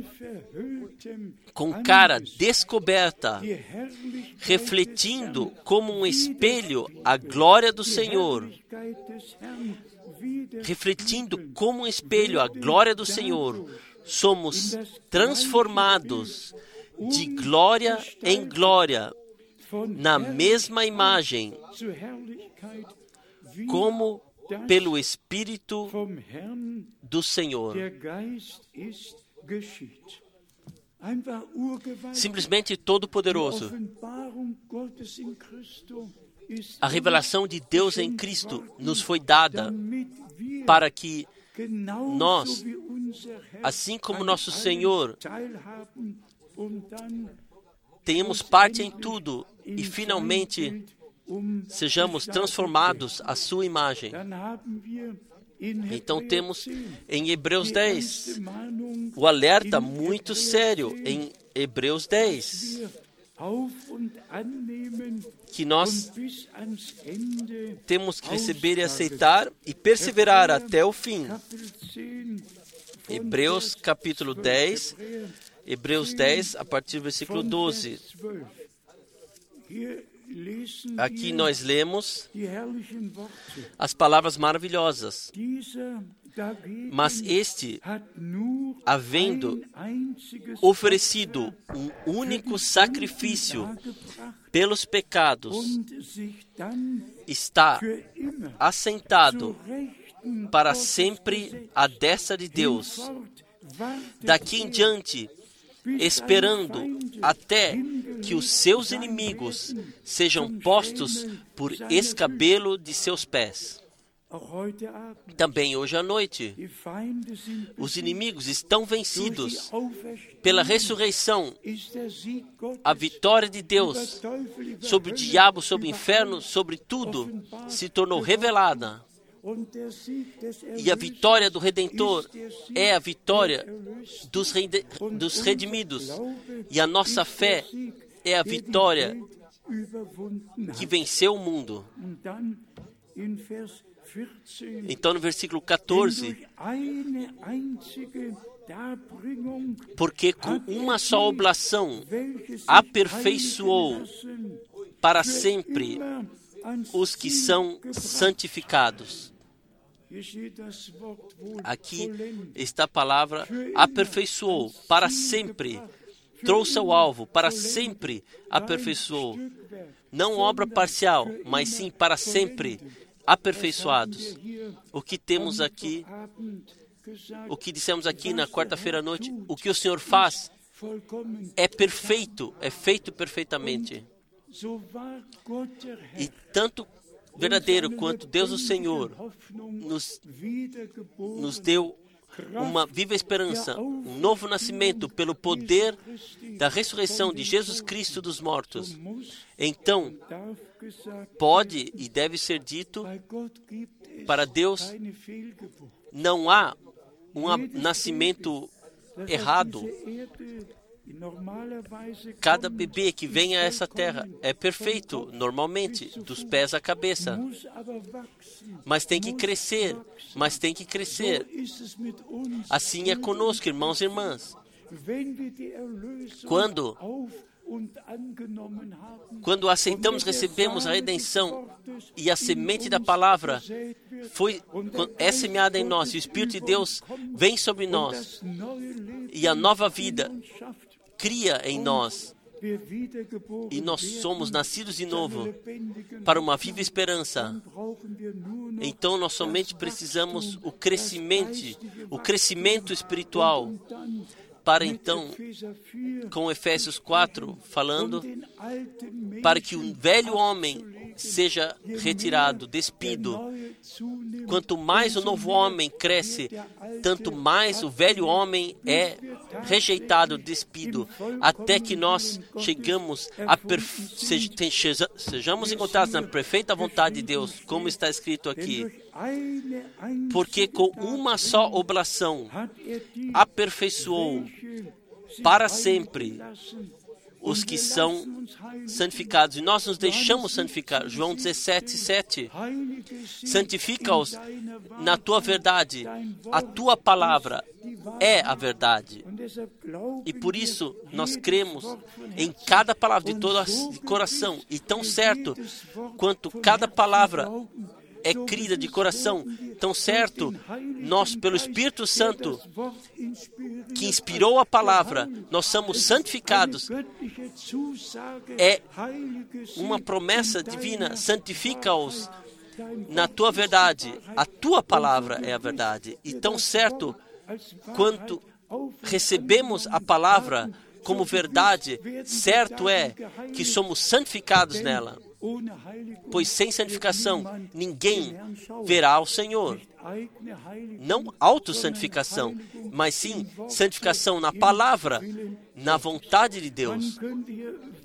com cara descoberta, refletindo como um espelho a glória do Senhor, refletindo como um espelho a glória do Senhor, somos transformados de glória em glória, na mesma imagem, como pelo Espírito do Senhor. Simplesmente todo-poderoso. A revelação de Deus em Cristo nos foi dada para que nós, assim como nosso Senhor, tenhamos parte em tudo e finalmente sejamos transformados à sua imagem. Então temos em Hebreus dez o alerta muito sério em Hebreus dez, que nós temos que receber e aceitar e perseverar até o fim. Hebreus capítulo dez, Hebreus dez, a partir do versículo doze. Aqui nós lemos as palavras maravilhosas. Mas este, havendo oferecido um único sacrifício pelos pecados, está assentado para sempre à destra de Deus. Daqui em diante, esperando até que os seus inimigos sejam postos por escabelo de seus pés. Também hoje à noite, os inimigos estão vencidos pela ressurreição. A vitória de Deus sobre o diabo, sobre o inferno, sobre tudo, se tornou revelada. E a vitória do Redentor é a vitória dos, rede, dos redimidos. E a nossa fé é a vitória que venceu o mundo. Então, no versículo quatorze, porque com uma só oblação aperfeiçoou para sempre os que são santificados. Aqui está a palavra aperfeiçoou, para sempre. Trouxe ao alvo, para sempre aperfeiçoou. Não obra parcial, mas sim para sempre aperfeiçoados. O que temos aqui, o que dissemos aqui na quarta-feira à noite, o que o Senhor faz é perfeito, é feito perfeitamente. E tanto verdadeiro quanto Deus o Senhor nos, nos deu uma viva esperança, um novo nascimento pelo poder da ressurreição de Jesus Cristo dos mortos. Então, pode e deve ser dito, para Deus não há um nascimento errado. Cada bebê que vem a essa terra é perfeito, normalmente, dos pés à cabeça. Mas tem que crescer, mas tem que crescer. Assim é conosco, irmãos e irmãs. Quando, quando aceitamos, recebemos a redenção e a semente da palavra foi, é semeada em nós, e o Espírito de Deus vem sobre nós, e a nova vida cria em nós, e nós somos nascidos de novo para uma viva esperança. Então nós somente precisamos o crescimento, o crescimento espiritual, para então, com Efésios quatro, falando, para que o velho homem seja retirado, despido. Quanto mais o novo homem cresce, tanto mais o velho homem é rejeitado, despido, até que nós chegamos a perfe... sejamos encontrados na perfeita vontade de Deus, como está escrito aqui. Porque com uma só oblação aperfeiçoou para sempre os que são santificados. E nós nos deixamos santificar. João dezessete, sete. Santifica-os na tua verdade. A tua palavra é a verdade. E por isso nós cremos em cada palavra de todo de coração. E tão certo quanto cada palavra é crida de coração, tão certo, nós, pelo Espírito Santo, que inspirou a palavra, nós somos santificados. É uma promessa divina, santifica-os na tua verdade. A tua palavra é a verdade. E tão certo quanto recebemos a palavra como verdade, certo é que somos santificados nela. Pois sem santificação ninguém verá ao Senhor. Não autossantificação, mas sim santificação na palavra, na vontade de Deus.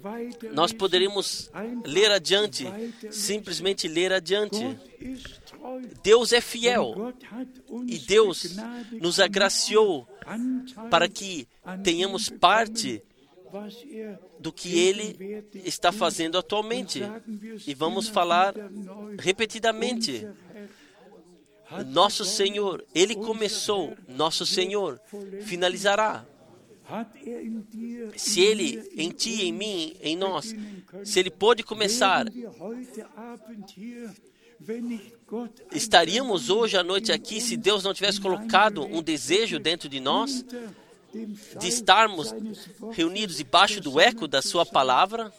Nós poderíamos ler adiante, simplesmente ler adiante. Deus é fiel e Deus nos agraciou para que tenhamos parte do que Ele está fazendo atualmente. E vamos falar repetidamente. Nosso Senhor, Ele começou, nosso Senhor finalizará. Se Ele, em ti, em mim, em nós, se Ele pôde começar, estaríamos hoje à noite aqui se Deus não tivesse colocado um desejo dentro de nós de estarmos reunidos debaixo do eco da sua palavra?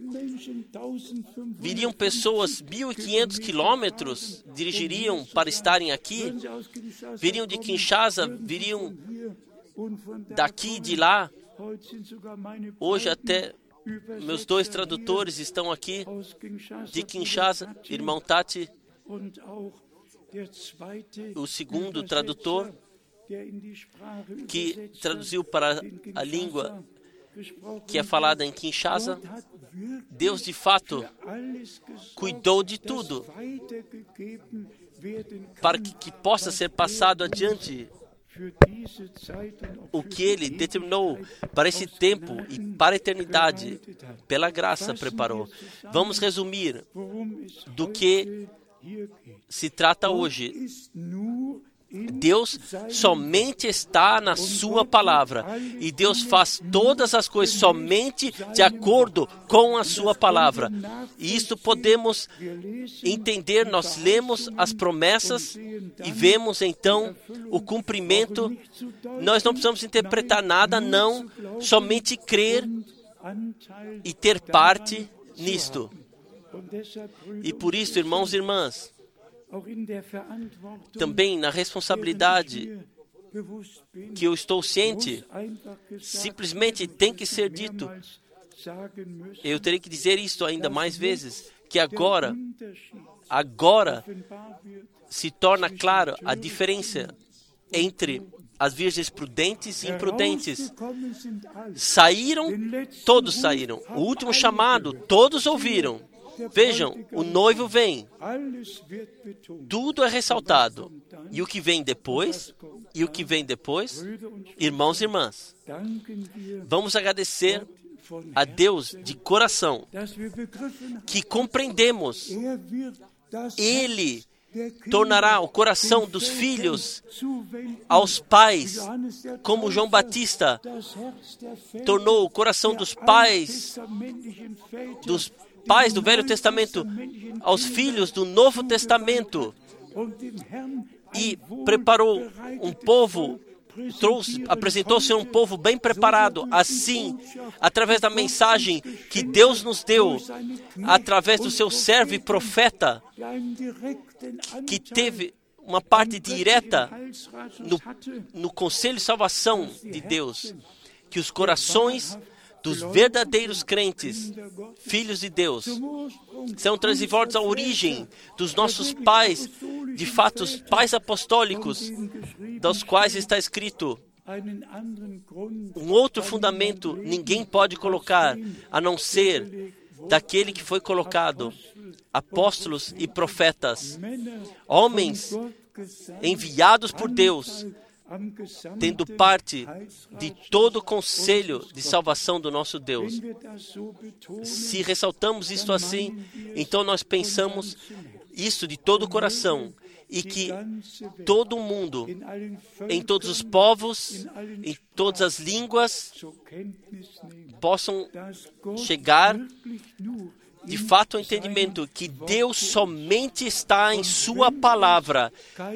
Viriam pessoas mil e quinhentos quilômetros, dirigiriam para estarem aqui? Viriam de Kinshasa, viriam daqui e de lá? Hoje até meus dois tradutores estão aqui de Kinshasa, irmão Tati, o segundo tradutor, que traduziu para a língua que é falada em Kinshasa. Deus, de fato, cuidou de tudo para que, que possa ser passado adiante o que Ele determinou para esse tempo e para a eternidade, pela graça preparou. Vamos resumir do que se trata hoje. Deus somente está na sua palavra e Deus faz todas as coisas somente de acordo com a sua palavra. E isso podemos entender. Nós lemos as promessas e vemos então o cumprimento. Nós não precisamos interpretar nada, não, somente crer e ter parte nisto. E por isso, irmãos e irmãs, também na responsabilidade que eu estou ciente, simplesmente tem que ser dito. Eu terei que dizer isto ainda mais vezes, que agora, agora se torna clara a diferença entre as virgens prudentes e imprudentes. Saíram, todos saíram. O último chamado, todos ouviram. Vejam, o noivo vem. Tudo é ressaltado. E o que vem depois? E o que vem depois? Irmãos e irmãs, vamos agradecer a Deus de coração que compreendemos. Ele tornará o coração dos filhos aos pais, como João Batista tornou o coração dos pais, dos pais do Velho Testamento aos filhos do Novo Testamento, e preparou um povo, trouxe, apresentou-se um povo bem preparado. Assim, através da mensagem que Deus nos deu, através do seu servo e profeta, que teve uma parte direta no, no conselho de salvação de Deus, que os corações dos verdadeiros crentes, filhos de Deus, são transivoltos à origem dos nossos pais, de fato, os pais apostólicos, dos quais está escrito: um outro fundamento ninguém pode colocar, a não ser daquele que foi colocado, apóstolos e profetas, homens enviados por Deus, tendo parte de todo o conselho de salvação do nosso Deus. Se ressaltamos isto assim, então nós pensamos isso de todo o coração, e que todo o mundo, em todos os povos, em todas as línguas, possam chegar de fato ao entendimento que Deus somente está em sua palavra.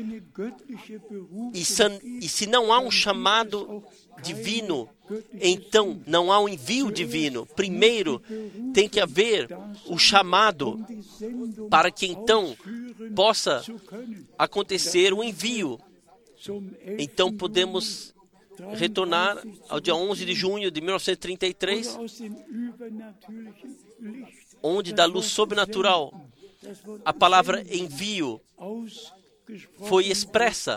E se, e se não há um chamado divino, então não há um envio divino. Primeiro tem que haver o chamado para que então possa acontecer o envio. Então podemos retornar ao dia onze de junho de mil novecentos e trinta e três, onde da luz sobrenatural a palavra envio foi expressa.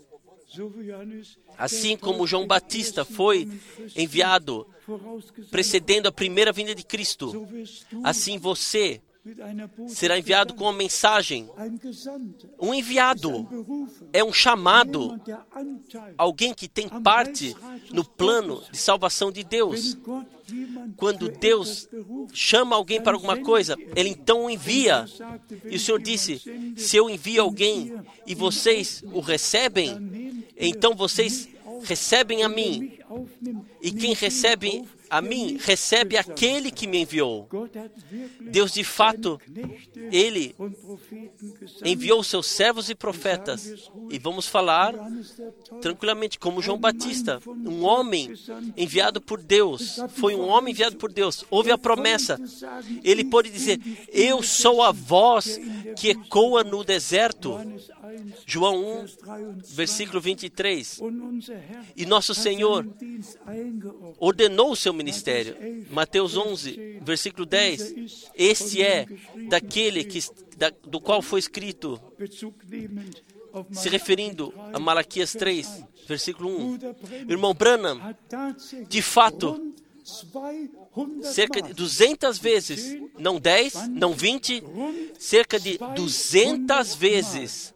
Assim como João Batista foi enviado precedendo a primeira vinda de Cristo, assim você será enviado com uma mensagem. Um enviado é um chamado, alguém que tem parte no plano de salvação de Deus. Quando Deus chama alguém para alguma coisa, Ele então o envia. E o Senhor disse, se eu envio alguém e vocês o recebem, então vocês recebem a mim. E quem recebe a mim, recebe aquele que me enviou. Deus, de fato, Ele enviou seus servos e profetas. E vamos falar tranquilamente, como João Batista, um homem enviado por Deus. Foi um homem enviado por Deus. Houve a promessa. Ele pôde dizer, eu sou a voz que ecoa no deserto. João um, versículo vinte e três. E nosso Senhor ordenou o seu ministério. Mateus onze, versículo dez. Este é daquele que, da, do qual foi escrito, se referindo a Malaquias três, versículo um. Irmão Branham, de fato, cerca de duzentas vezes, não dez, não vinte, cerca de duzentas vezes,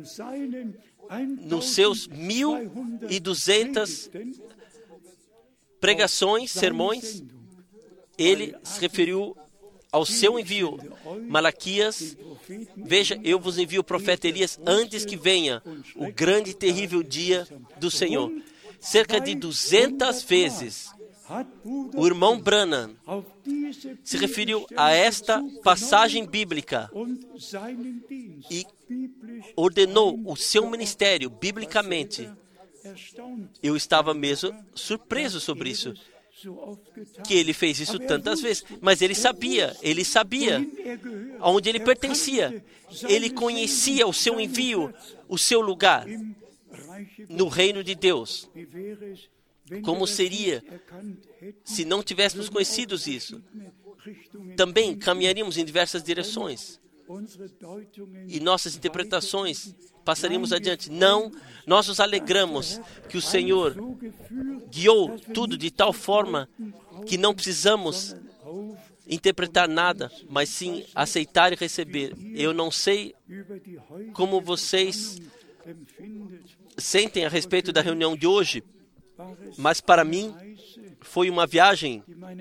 nos seus mil e duzentas pregações, sermões, ele se referiu ao seu envio. Malaquias, veja, eu vos envio o profeta Elias antes que venha o grande e terrível dia do Senhor. Cerca de duzentas vezes, o irmão Branham se referiu a esta passagem bíblica e ordenou o seu ministério biblicamente. Eu estava mesmo surpreso sobre isso, que ele fez isso tantas vezes. Mas ele sabia, ele sabia aonde ele pertencia. Ele conhecia o seu envio, o seu lugar no reino de Deus. Como seria se não tivéssemos conhecido isso? Também caminharíamos em diversas direções. E nossas interpretações passaríamos adiante. Não, nós nos alegramos que o Senhor guiou tudo de tal forma que não precisamos interpretar nada, mas sim aceitar e receber. Eu não sei como vocês sentem a respeito da reunião de hoje, mas para mim foi uma viagem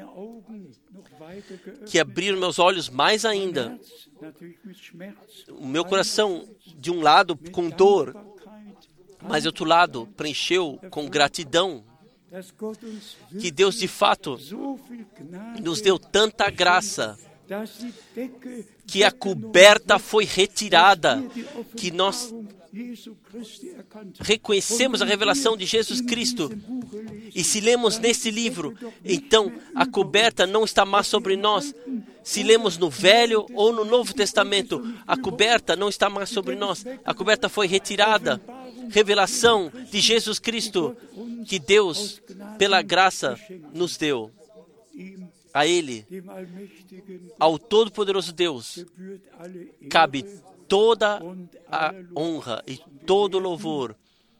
que abriu meus olhos mais ainda. O meu coração, de um lado, com dor, mas de outro lado, preencheu com gratidão. Que Deus, de fato, nos deu tanta graça, que a coberta foi retirada, que nós reconhecemos a revelação de Jesus Cristo. E se lemos nesse livro, então a coberta não está mais sobre nós. Se lemos no Velho ou no Novo Testamento, a coberta não está mais sobre nós. A coberta foi retirada. Revelação de Jesus Cristo, que Deus, pela graça, nos deu. A Ele, ao Todo-Poderoso Deus, cabe toda a honra e todo o louvor.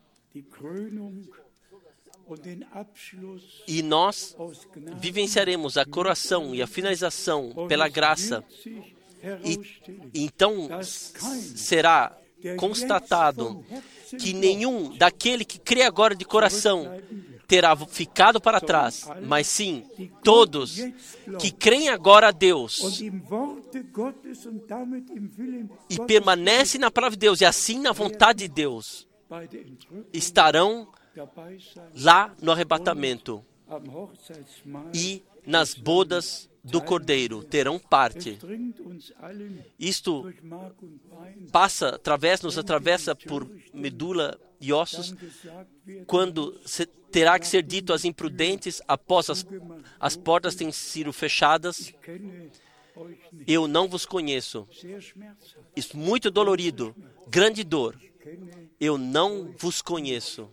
E nós vivenciaremos a coroação e a finalização pela graça. E então será constatado que nenhum daquele que crê agora de coração terá ficado para trás, mas sim todos que creem agora a Deus e permanecem na palavra de Deus e assim na vontade de Deus, estarão lá no arrebatamento e nas bodas do Cordeiro terão parte. Isto passa, através, nos atravessa por medula e ossos, quando se, terá que ser dito às imprudentes, após as, as portas terem sido fechadas, eu não vos conheço. Isso muito dolorido, grande dor. Eu não vos conheço.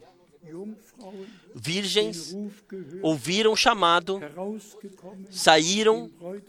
Virgens ouviram o chamado, saíram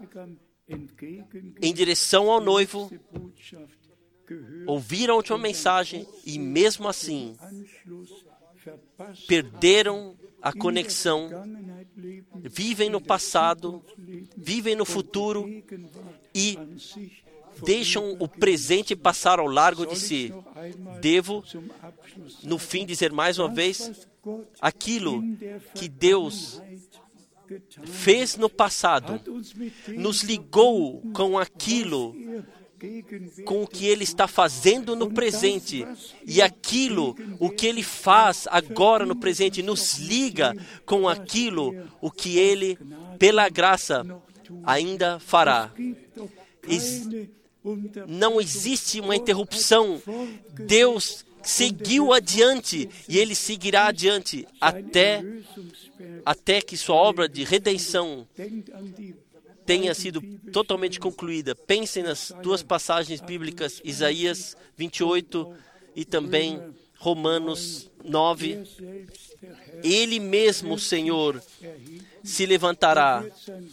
em direção ao noivo, ouviram a última mensagem e mesmo assim perderam a conexão, vivem no passado, vivem no futuro e deixam o presente passar ao largo de si. Devo, no fim, dizer mais uma vez, aquilo que Deus fez no passado, nos ligou com aquilo, com o que Ele está fazendo no presente, e aquilo, o que Ele faz agora no presente, nos liga com aquilo, o que Ele, pela graça, ainda fará. Ex- não existe uma interrupção. Deus seguiu adiante e Ele seguirá adiante até, até que sua obra de redenção tenha sido totalmente concluída. Pensem nas duas passagens bíblicas, Isaías vinte e oito e também Romanos nove. Ele mesmo, o Senhor, se levantará.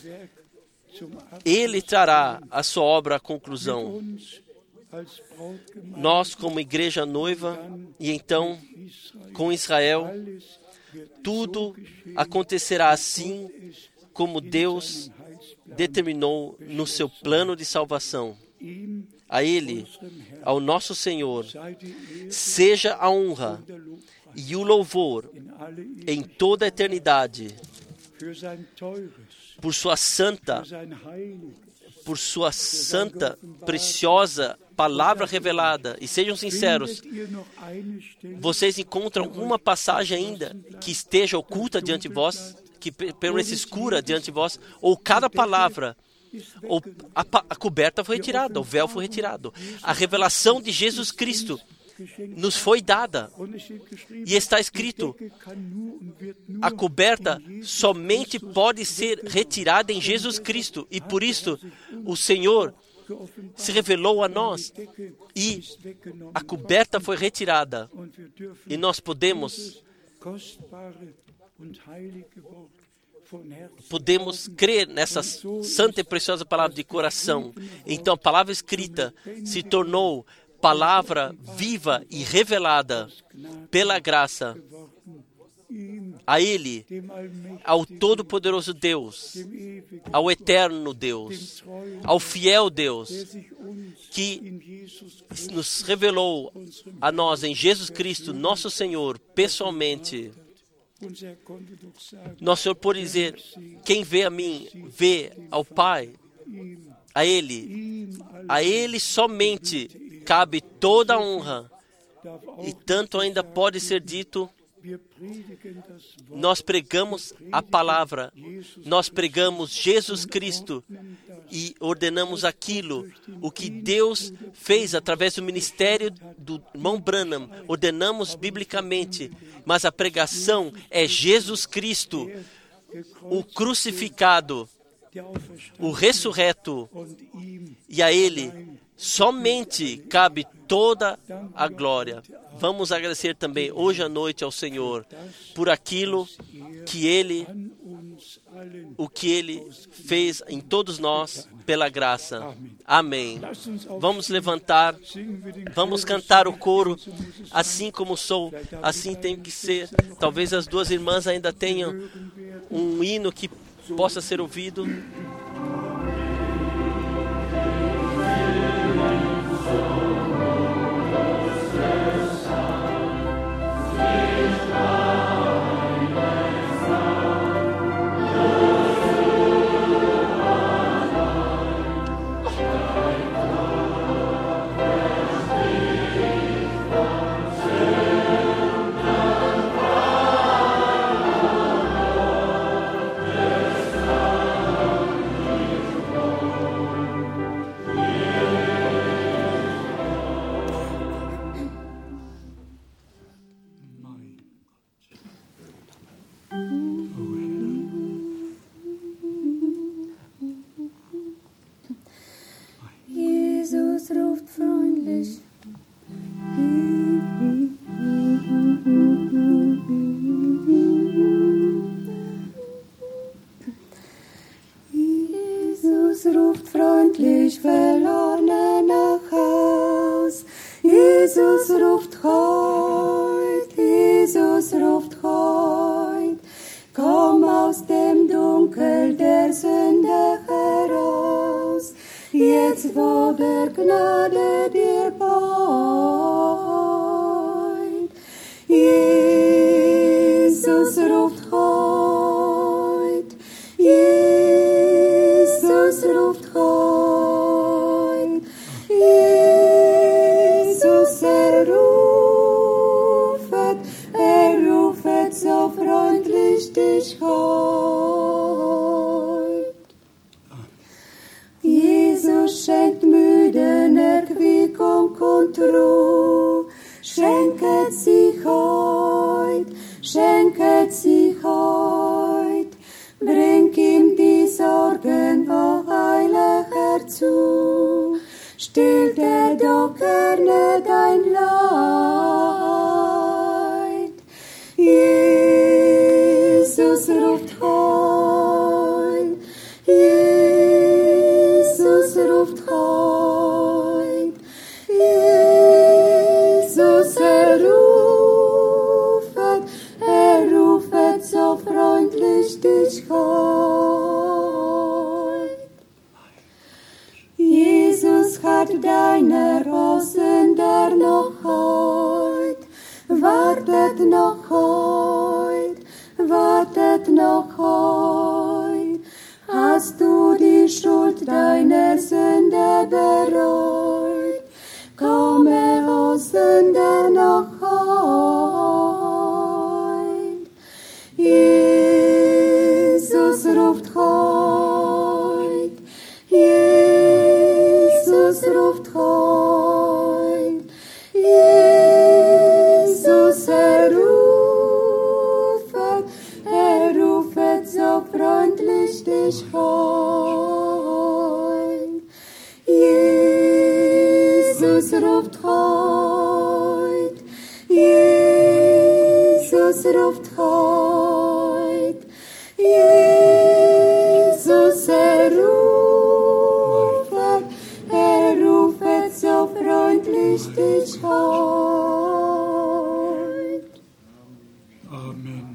Ele trará a sua obra à conclusão. Nós, como igreja noiva, e então com Israel, tudo acontecerá assim como Deus determinou no seu plano de salvação. A Ele, ao nosso Senhor, seja a honra e o louvor em toda a eternidade, por sua santa, por sua santa, preciosa palavra revelada. E sejam sinceros, vocês encontram alguma passagem ainda que esteja oculta diante de vós, que permaneça escura diante de vós, ou cada palavra, ou a, a coberta foi retirada, o véu foi retirado. A revelação de Jesus Cristo nos foi dada. E está escrito, a coberta somente pode ser retirada em Jesus Cristo. E por isso, o Senhor se revelou a nós. E a coberta foi retirada. E nós podemos... Podemos crer nessa santa e preciosa palavra de coração. Então, a palavra escrita se tornou palavra viva e revelada pela graça. A Ele, ao Todo-Poderoso Deus, ao Eterno Deus, ao fiel Deus, que nos revelou a nós em Jesus Cristo, nosso Senhor, pessoalmente. Nosso Senhor pode dizer, quem vê a mim, vê ao Pai. A Ele, a Ele somente cabe toda a honra. E tanto ainda pode ser dito, nós pregamos a palavra, nós pregamos Jesus Cristo e ordenamos aquilo, o que Deus fez através do ministério do irmão Branham, ordenamos biblicamente, mas a pregação é Jesus Cristo, o crucificado, o ressurreto, e a Ele somente cabe toda a glória. Vamos agradecer também hoje à noite ao Senhor por aquilo que Ele, o que Ele fez em todos nós pela graça. Amém. Vamos levantar, vamos cantar o coro, assim como sou, assim tem que ser. Talvez as duas irmãs ainda tenham um hino que possa ser ouvido. jetzt wo der Gnade dir beut. Jesus ruft heut, Jesus ruft heut, Jesus er rufet, er rufet so freundlich dich heut. Jesus schenkt müden Erquickung und Ruhe, schenket sich heut, schenket sich heut, bring ihm die Sorgen wo heilig herzu, stillt er doch gerne dein Leid. Jesus ruft heut, Jesus ruft heut, Jesus er rufet, er rufet so freundlich dich heut. Jesus hat deine Rosen der noch heut, wartet noch heut, wartet noch heut. Hast du die Schuld deiner Sünde bereut, komme, o Sünder, noch heut. Jesus ruft heut, Jesus ruft heut, Jesus er rufet, er rufet so freundlich dich heut. Jesus ruft heut, Jesus ruft heut, Jesus er rufet, er rufet so freundlich dich heut. Amen.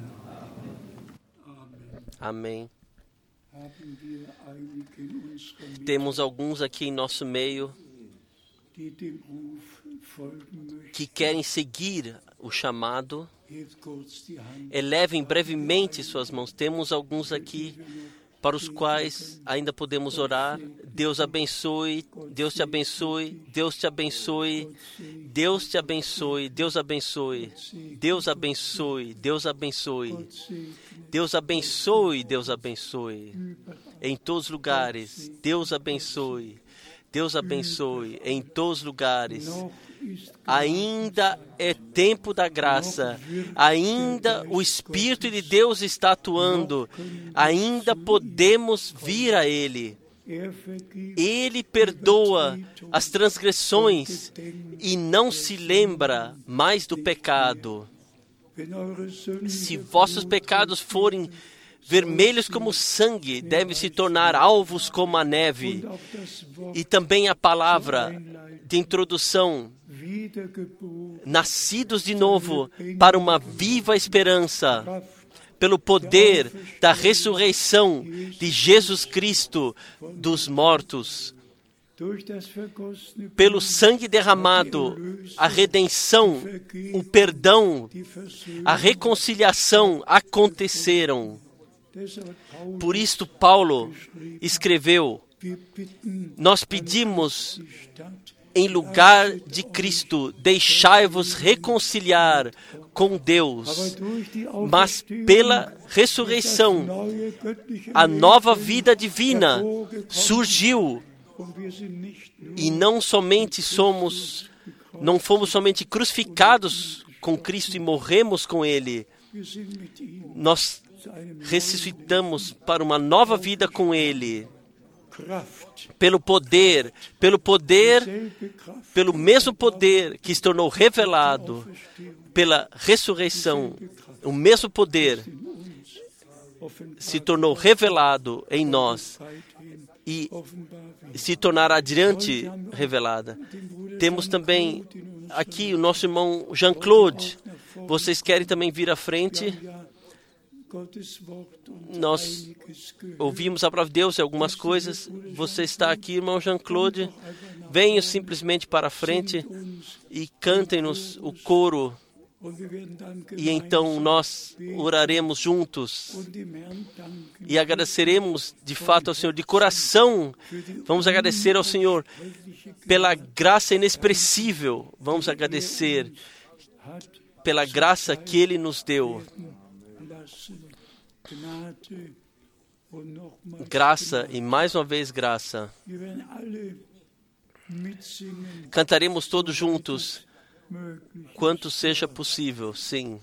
Amém. Haben wir einige in unserem Mitte, Temos alguns aqui em nosso meio die dem Ruf folgen möchten. que querem seguir o chamado. Hebt kurz die Hand. Elevem brevemente suas mãos. Temos alguns aqui para os quais ainda podemos orar. Deus abençoe, Deus te abençoe, Deus te abençoe, Deus te abençoe, Deus abençoe, Deus abençoe, Deus abençoe, Deus abençoe, Deus abençoe. Em todos os lugares, Deus abençoe, Deus abençoe, em todos os lugares. Ainda é tempo da graça, ainda o Espírito de Deus está atuando, ainda podemos vir a Ele. Ele perdoa as transgressões e não se lembra mais do pecado. Se vossos pecados forem vermelhos como sangue, devem se tornar alvos como a neve. E também a palavra de introdução, nascidos de novo para uma viva esperança, pelo poder da ressurreição de Jesus Cristo dos mortos, pelo sangue derramado, a redenção, o perdão, a reconciliação aconteceram. Por isto Paulo escreveu: nós pedimos em lugar de Cristo, deixai-vos reconciliar com Deus, mas pela ressurreição, a nova vida divina surgiu, e não somente somos, não fomos somente crucificados com Cristo e morremos com Ele, nós ressuscitamos para uma nova vida com Ele, pelo poder, pelo poder, pelo mesmo poder que se tornou revelado pela ressurreição, o mesmo poder se tornou revelado em nós e se tornará adiante revelada. Temos também aqui o nosso irmão Jean-Claude. Vocês querem também vir à frente? Nós ouvimos a palavra de Deus e algumas coisas. Você está aqui, irmão Jean-Claude. Venham simplesmente para a frente e cantem-nos o coro. E então nós oraremos juntos e agradeceremos de fato ao Senhor, de coração. Vamos agradecer ao Senhor pela graça inexpressível. Vamos agradecer pela graça que Ele nos deu. Graça e mais uma vez graça. Cantaremos todos juntos, quanto seja possível, sim.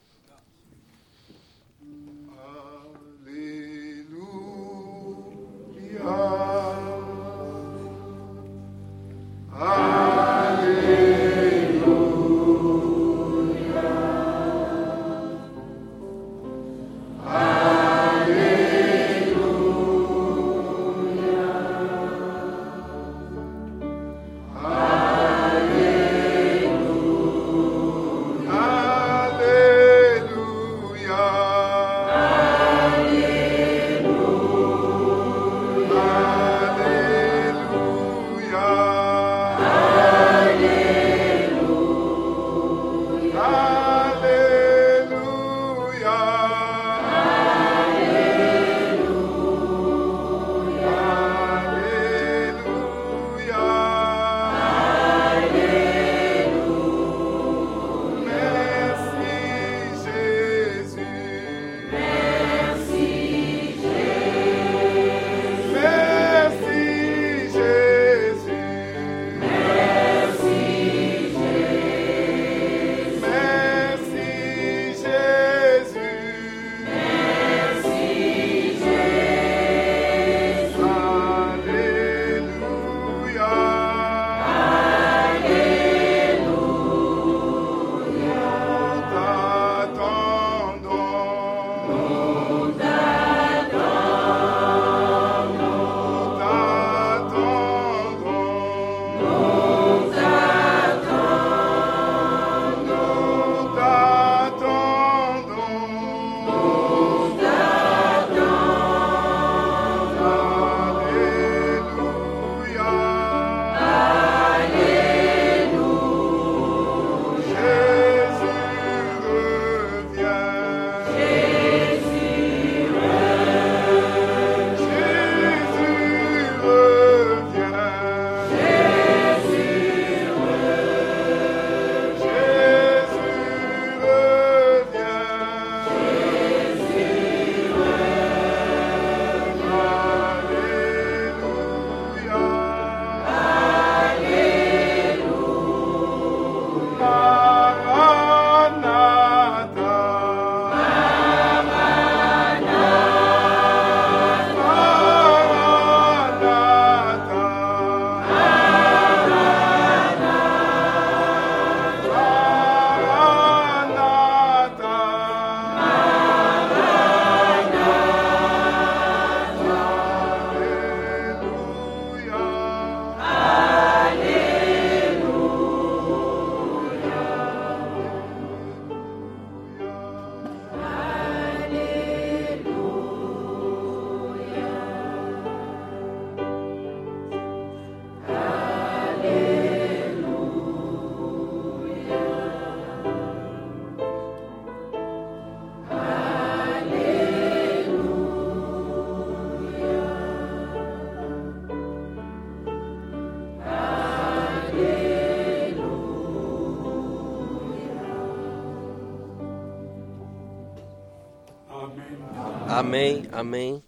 Amém, amém.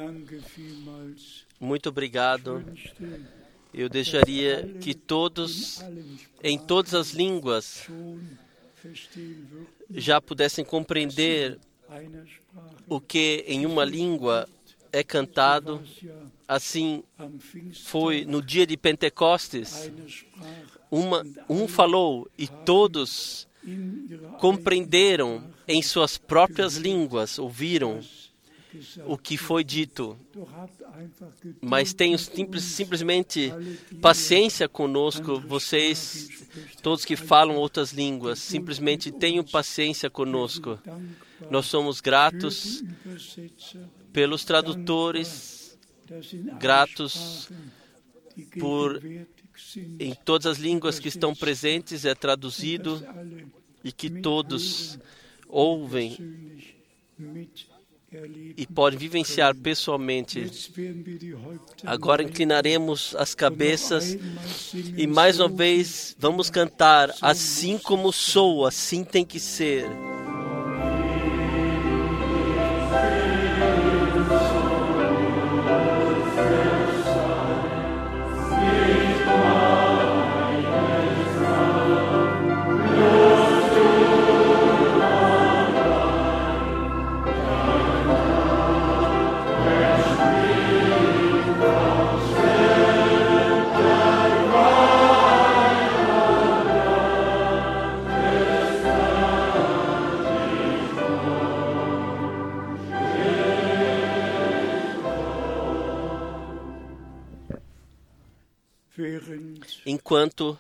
Muito obrigado. Eu desejaria que todos, em todas as línguas, já pudessem compreender o que em uma língua é cantado. Assim foi no dia de Pentecostes. Uma, um falou e todos compreenderam em suas próprias línguas, ouviram o que foi dito. Mas tenham simples, simplesmente paciência conosco, vocês, todos que falam outras línguas, simplesmente tenham paciência conosco. Nós somos gratos pelos tradutores, gratos por em todas as línguas que estão presentes é traduzido e que todos ouvem e podem vivenciar pessoalmente. Agora inclinaremos as cabeças e mais uma vez vamos cantar assim como sou, assim tem que ser. Enquanto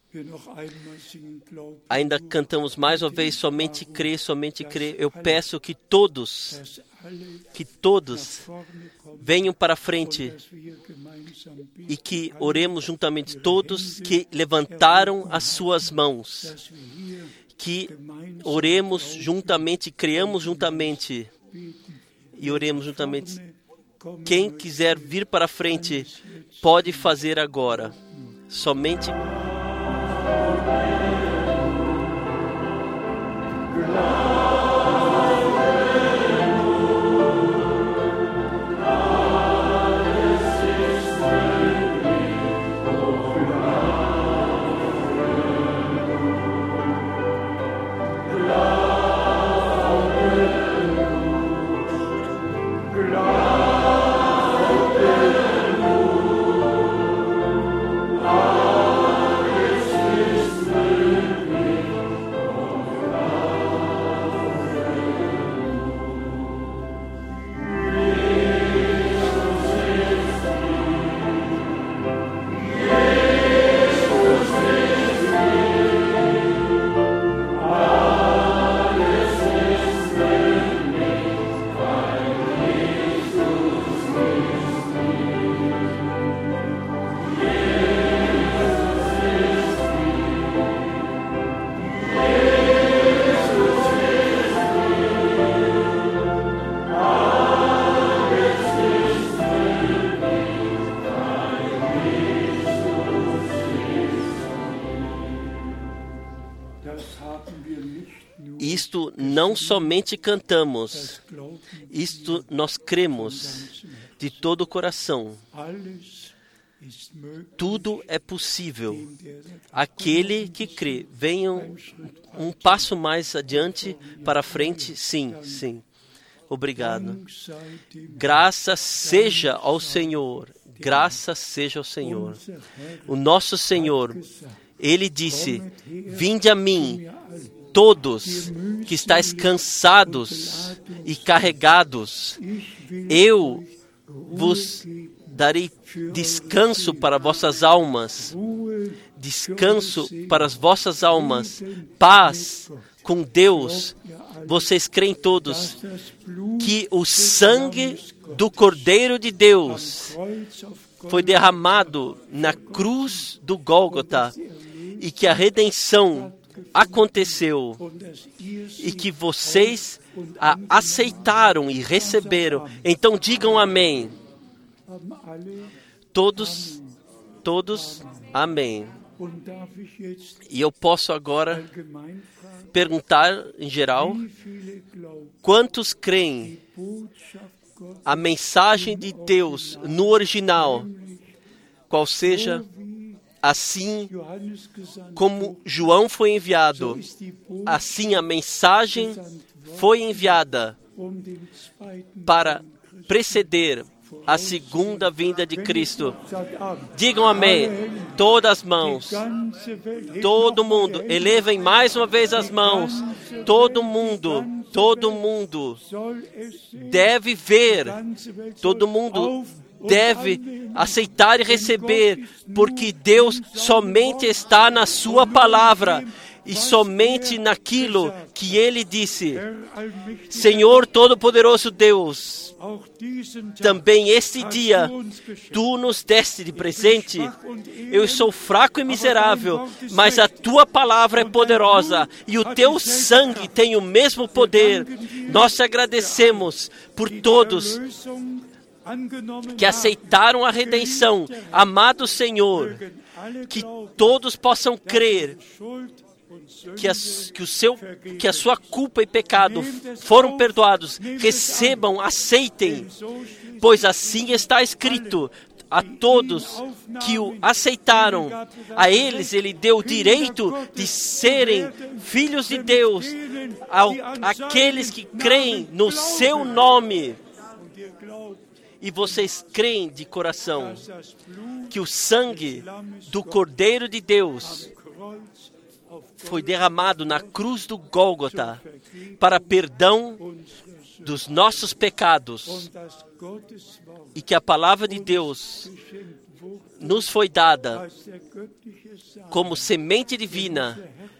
ainda cantamos mais uma vez, somente crê, somente crê, eu peço que todos, que todos venham para a frente e que oremos juntamente, todos que levantaram as suas mãos, que oremos juntamente, creamos juntamente e oremos juntamente. Quem quiser vir para a frente, pode fazer agora. Somente isto não somente cantamos, isto nós cremos de todo o coração. Tudo é possível. Aquele que crê, venham um passo mais adiante para frente, sim, sim. Obrigado. Graças seja ao Senhor, graças seja ao Senhor. O nosso Senhor, Ele disse, vinde a mim, todos que estáis cansados e carregados, eu vos darei descanso para vossas almas, descanso para as vossas almas, paz com Deus. Vocês creem todos que o sangue do Cordeiro de Deus foi derramado na cruz do Gólgota e que a redenção aconteceu e que vocês a aceitaram e receberam. Então digam amém. Todos, todos, amém. E eu posso agora perguntar em geral, quantos creem a mensagem de Deus no original, qual seja, assim como João foi enviado, assim a mensagem foi enviada para preceder a segunda vinda de Cristo. Digam amém. Todas as mãos. Todo mundo. Elevem mais uma vez as mãos. Todo mundo. Todo mundo deve ver. Todo mundo deve aceitar e receber, porque Deus somente está na sua palavra. e somente naquilo que Ele disse. Senhor Todo-Poderoso Deus, também este dia Tu nos deste de presente. Eu sou fraco e miserável, mas a Tua palavra é poderosa e o Teu sangue tem o mesmo poder. Nós te agradecemos por todos que aceitaram a redenção. Amado Senhor, que todos possam crer que, as, que, o seu, que a sua culpa e pecado foram perdoados. Recebam, aceitem, pois assim está escrito. A todos que o aceitaram, a eles Ele deu o direito de serem filhos de Deus, ao, aqueles que creem no seu nome. E vocês creem de coração que o sangue do Cordeiro de Deus foi derramado na cruz do Gólgota para perdão dos nossos pecados, e que a palavra de Deus nos foi dada como semente divina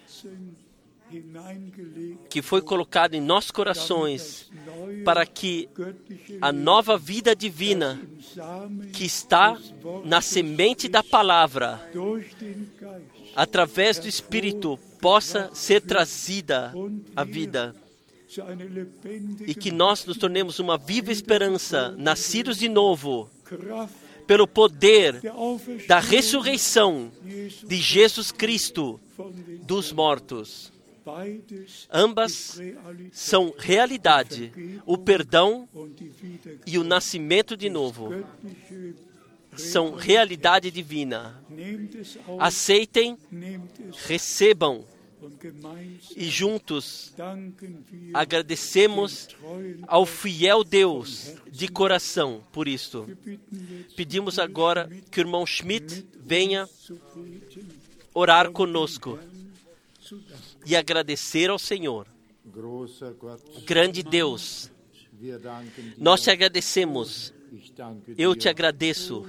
que foi colocada em nossos corações para que a nova vida divina que está na semente da palavra, através do Espírito, possa ser trazida à vida. E que nós nos tornemos uma viva esperança, nascidos de novo, pelo poder da ressurreição de Jesus Cristo dos mortos. Ambas são realidade, o perdão e o nascimento de novo. São realidade divina. Aceitem, recebam, e juntos agradecemos ao fiel Deus de coração por isto. Pedimos agora que o irmão Schmidt venha orar conosco e agradecer ao Senhor. Grande Deus, nós te agradecemos. Eu te agradeço.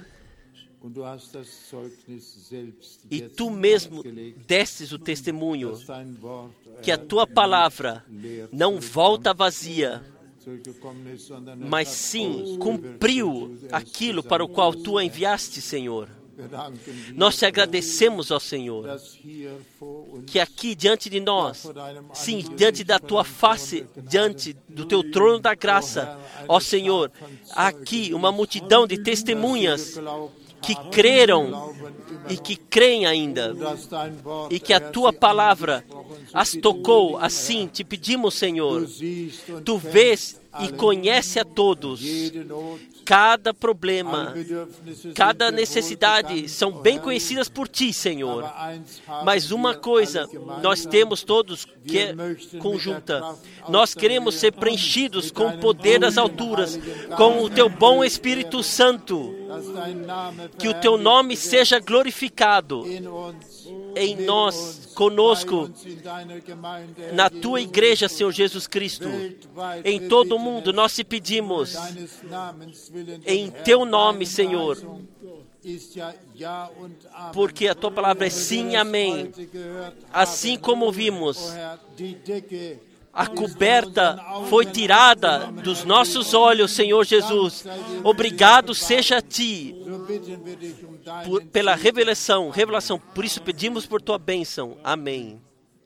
E tu mesmo destes o testemunho que a tua palavra não volta vazia, mas sim cumpriu aquilo para o qual tu a enviaste, Senhor. Nós te agradecemos, ó Senhor, que aqui diante de nós, sim, diante da tua face, diante do teu trono da graça, ó Senhor, há aqui uma multidão de testemunhas que creram e que creem ainda, e que a tua palavra as tocou. Assim te pedimos, Senhor, tu vês e conhece a todos. Cada problema, cada necessidade são bem conhecidas por ti, Senhor. Mas uma coisa nós temos todos que é conjunta. Nós queremos ser preenchidos com o poder das alturas, com o teu bom Espírito Santo. Que o teu nome seja glorificado em nós, conosco, na tua igreja, Senhor Jesus Cristo. Em todo o mundo nós te pedimos, em teu nome, Senhor, porque a tua palavra é sim e amém. Assim como vimos, a coberta foi tirada dos nossos olhos, Senhor Jesus. Obrigado seja a ti por, pela revelação, revelação. Por isso pedimos por tua bênção. Amém.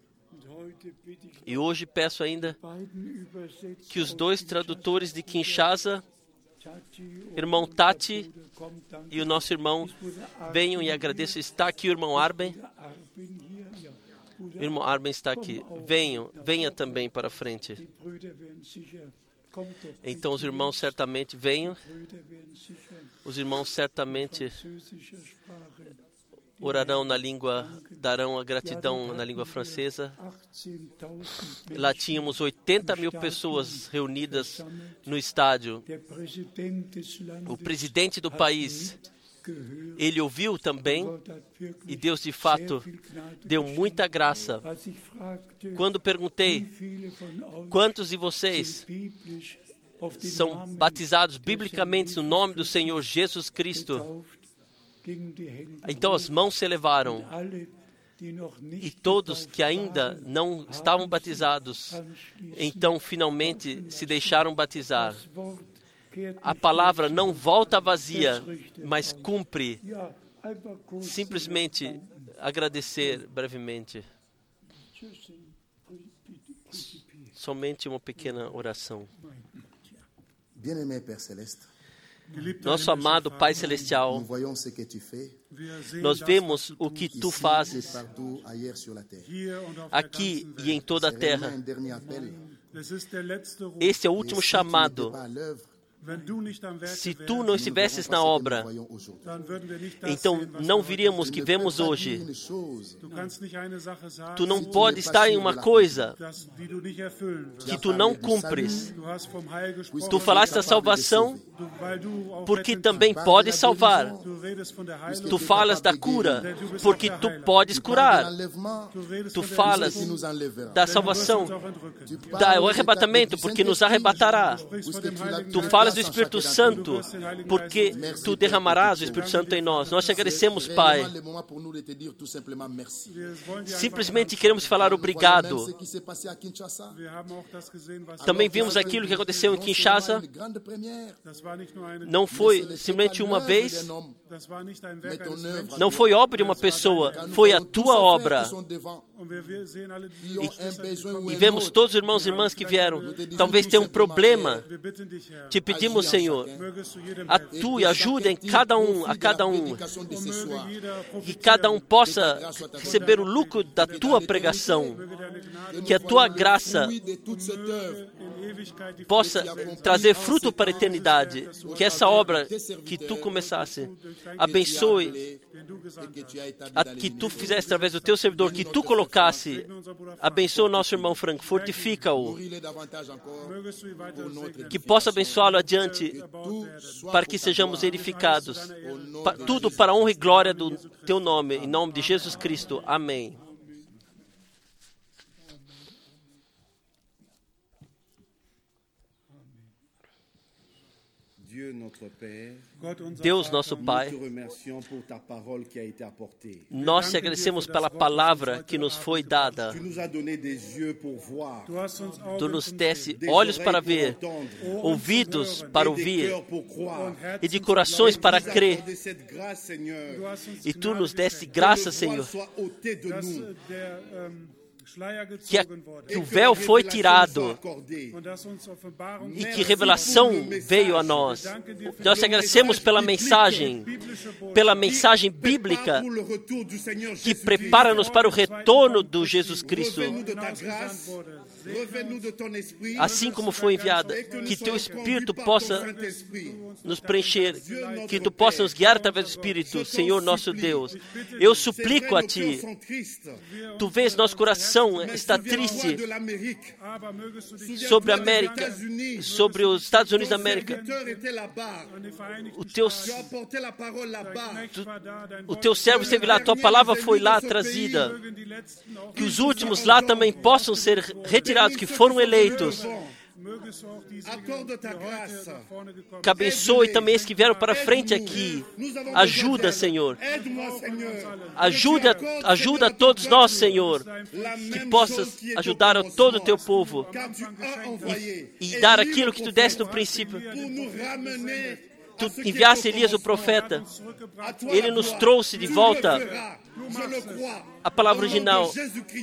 E hoje peço ainda que os dois tradutores de Kinshasa, irmão Tati e o nosso irmão, venham, e agradeço. Está aqui o irmão Arben. O irmão Arben está aqui. Venham, venha também para a frente. Então os irmãos certamente venham. Os irmãos certamente orarão na língua, darão a gratidão na língua francesa. Lá tínhamos oitenta mil pessoas reunidas no estádio. O presidente do país, ele ouviu também, e Deus de fato deu muita graça. Quando perguntei quantos de vocês são batizados biblicamente no nome do Senhor Jesus Cristo, então as mãos se elevaram e todos que ainda não estavam batizados, então finalmente se deixaram batizar. A palavra não volta vazia, mas cumpre. Simplesmente agradecer brevemente. Somente uma pequena oração. Nosso amado Pai Celestial, nós vemos o que Tu fazes aqui e em toda a terra. Este é o último chamado. Se Tu não estivesses na obra, então não viríamos o que vemos hoje. Tu não podes estar em uma coisa que Tu não cumpres. Tu falaste da salvação porque também podes salvar. Tu falas da cura porque Tu podes curar. Tu falas da salvação, do arrebatamento porque nos arrebatará. Tu falas do Espírito Santo, porque Tu derramarás o Espírito Santo em nós. Nós te agradecemos, Pai. Simplesmente queremos falar obrigado. Também vimos aquilo que aconteceu em Kinshasa. Não foi simplesmente uma vez. Não foi obra de uma pessoa. Foi a Tua obra. E, e vemos todos os irmãos e irmãs que vieram. Talvez tenham um problema. Te pedimos, Senhor, atue, ajude em cada um, a cada um, que cada um possa receber o lucro da Tua pregação, que a Tua graça possa trazer fruto para a eternidade, que essa obra que Tu começasse, abençoe, a, que Tu fizesse através do Teu servidor, que Tu colocasse, abençoe o nosso irmão Frank, fortifica-o, que possa abençoá-lo adiante, para que sejamos edificados, pa, tudo para a honra e glória do Teu nome, em nome de Jesus Cristo. Amém. Deus, nosso Pai, nós te agradecemos pela palavra que nos foi dada. Tu nos deste olhos para ver, ouvidos para ouvir e de corações para crer. E Tu nos deste graça, Senhor, que, a, que o véu foi tirado e que revelação veio a nós. Nós te agradecemos pela mensagem, pela mensagem bíblica que prepara-nos para o retorno do Jesus Cristo. Assim como foi enviada, que Teu Espírito possa nos preencher, que Tu possa nos guiar através do Espírito, Senhor nosso Deus. Eu suplico a Ti, Tu vês nosso coração está triste sobre a América, sobre os Estados Unidos da América. O Teu, tu, o teu servo esteve lá, a Tua palavra foi lá trazida. Que os últimos lá também possam ser retirados, que foram eleitos. Que abençoe também os que vieram para frente aqui. Ajuda, Senhor. Ajuda, ajuda a todos nós, Senhor. Que possas ajudar a todo o Teu povo. E, e dar aquilo que Tu deste no princípio. Tu enviaste Elias, o profeta. Ele nos trouxe de volta a palavra original.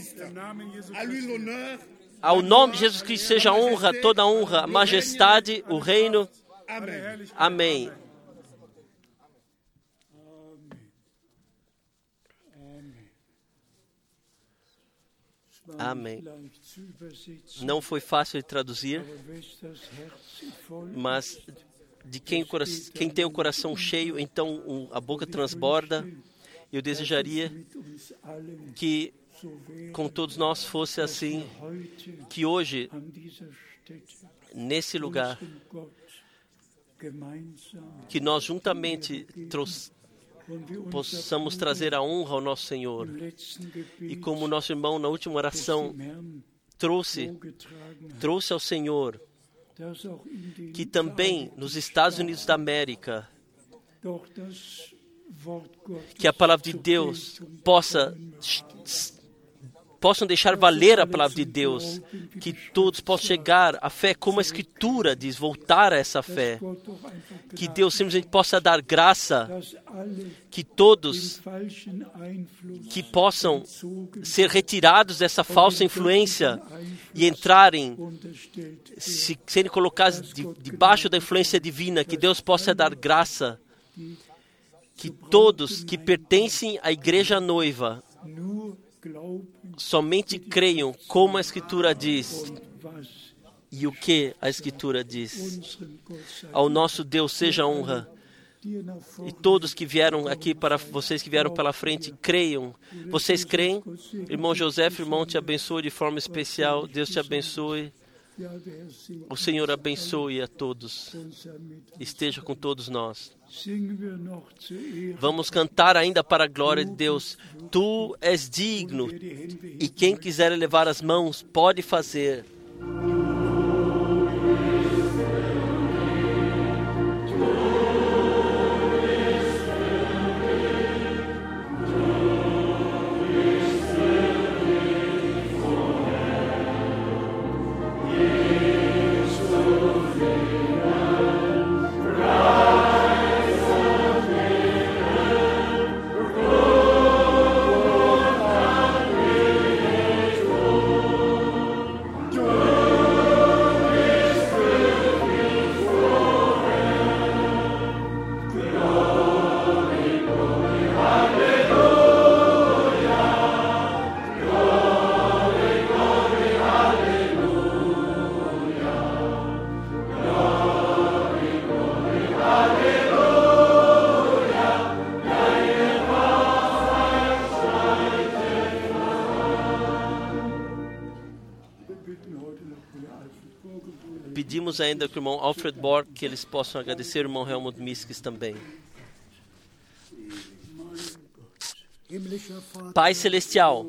Ao nome de Jesus Cristo seja a honra, toda a honra, a majestade, o reino. Amém. Amém. Não foi fácil de traduzir, mas de quem, quem tem o coração cheio, então um, a boca transborda. Eu desejaria que com todos nós fosse assim, que hoje, nesse lugar, que nós juntamente trouxemos, possamos trazer a honra ao nosso Senhor. E como o nosso irmão na última oração trouxe, trouxe ao Senhor, que também nos Estados Unidos da América, que a palavra de Deus possa possam deixar valer a palavra de Deus, que todos possam chegar à fé como a Escritura diz, voltar a essa fé, que Deus simplesmente possa dar graça, que todos que possam ser retirados dessa falsa influência e entrarem, se, serem colocados de, debaixo da influência divina, que Deus possa dar graça, que todos que pertencem à igreja noiva somente creiam como a Escritura diz e o que a Escritura diz. Ao nosso Deus seja honra. E todos que vieram aqui, para vocês que vieram pela frente, creiam. Vocês creem? Irmão José, irmão, te abençoe de forma especial. Deus te abençoe. O Senhor abençoe a todos. Esteja com todos nós. Vamos cantar ainda para a glória de Deus. Tu és digno. E quem quiser elevar as mãos, pode fazer. Pedimos ainda que o irmão Alfred Borg, que eles possam agradecer o irmão Helmut Miskis também. Pai Celestial,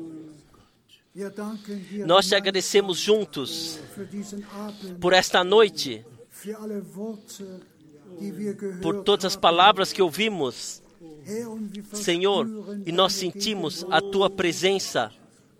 nós te agradecemos juntos por esta noite, por todas as palavras que ouvimos, Senhor, e nós sentimos a Tua presença.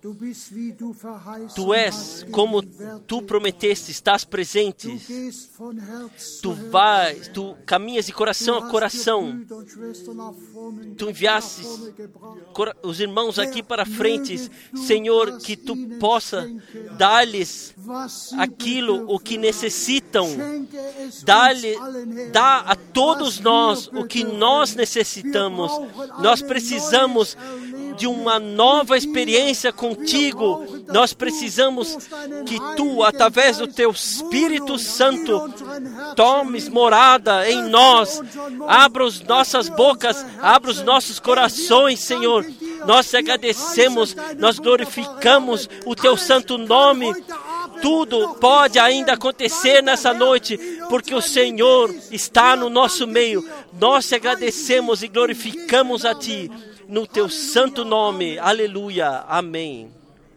Tu és como Tu prometeste, estás presente. Tu vais, Tu caminhas de coração a coração. Tu enviastes os irmãos aqui para frente, Senhor, que Tu possa dar-lhes aquilo o que necessitam. Dá-lhe, dá a todos nós o que nós necessitamos. Nós precisamos de uma nova experiência contigo. Nós precisamos que Tu, através do Teu Espírito Santo, tomes morada em nós. Abra as nossas bocas, abra os nossos corações, Senhor. Nós te agradecemos, nós glorificamos o Teu santo nome. Tudo pode ainda acontecer nessa noite, porque o Senhor está no nosso meio. Nós te agradecemos e glorificamos a Ti. No Teu santo nome, aleluia, amém.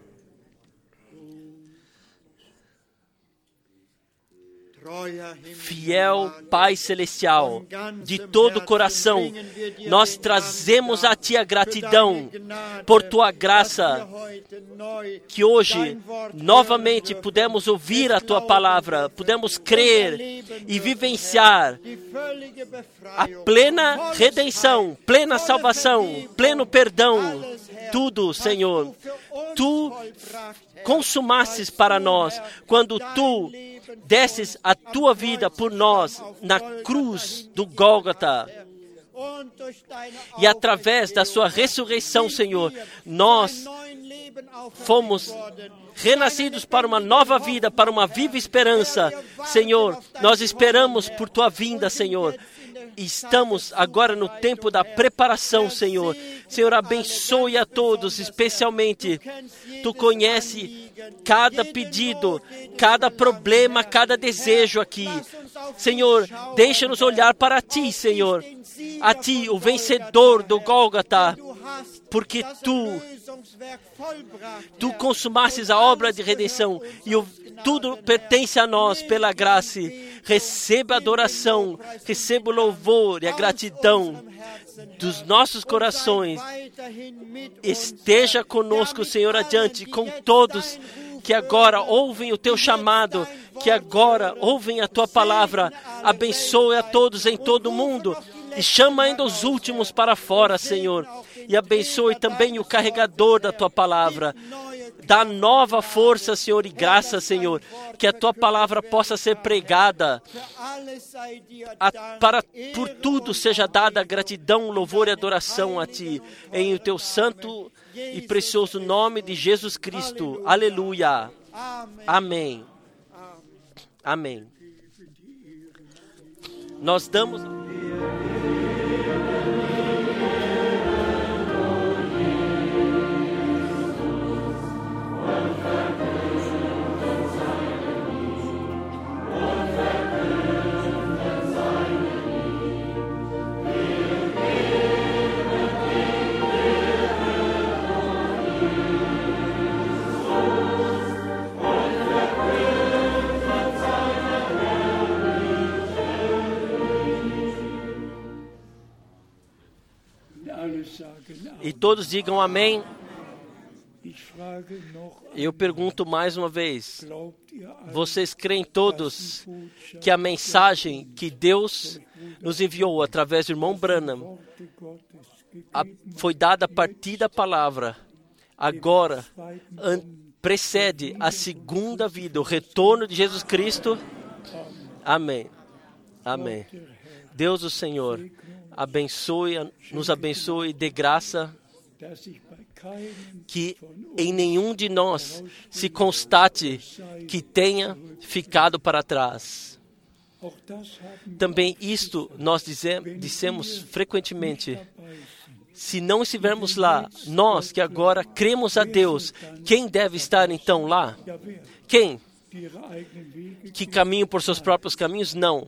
Fiel Pai Celestial, de todo o coração, nós trazemos a Ti a gratidão por Tua graça, que hoje, novamente, pudemos ouvir a Tua palavra, pudemos crer e vivenciar a plena redenção, plena salvação, pleno perdão, tudo, Senhor. Tu consumastes para nós, quando Tu desces a Tua vida por nós na cruz do Gólgota. E através da Sua ressurreição, Senhor, nós fomos renascidos para uma nova vida, para uma viva esperança. Senhor, nós esperamos por Tua vinda, Senhor. E estamos agora no tempo da preparação, Senhor. Senhor, abençoe a todos, especialmente. Tu conhece cada pedido, cada problema, cada desejo aqui. Senhor, deixa-nos olhar para Ti, Senhor. A Ti, o vencedor do Gólgota, porque Tu, Tu consumastes a obra de redenção e o, tudo pertence a nós pela graça. Receba a adoração, receba o louvor e a gratidão dos nossos corações. Esteja conosco, Senhor, adiante, com todos que agora ouvem o teu chamado, que agora ouvem a tua palavra. Abençoe a todos em todo o mundo e chama ainda os últimos para fora, Senhor. E abençoe também o carregador da tua palavra. Dá nova força, Senhor, e graça, Senhor, que a tua palavra possa ser pregada. A, para por tudo seja dada gratidão, louvor e adoração a ti, em o teu santo e precioso nome de Jesus Cristo. Aleluia. Amém. Amém. Nós damos... E todos digam amém. Eu pergunto mais uma vez, vocês creem todos que a mensagem que Deus nos enviou através do irmão Branham a, foi dada a partir da palavra, agora an, precede a segunda vida, o retorno de Jesus Cristo? Amém. Amém. Deus o Senhor abençoe, nos abençoe e dê graça que em nenhum de nós se constate que tenha ficado para trás. Também isto nós dizemos, dissemos frequentemente. Se não estivermos lá, nós que agora cremos a Deus, quem deve estar então lá? Quem? Que caminham por seus próprios caminhos? Não.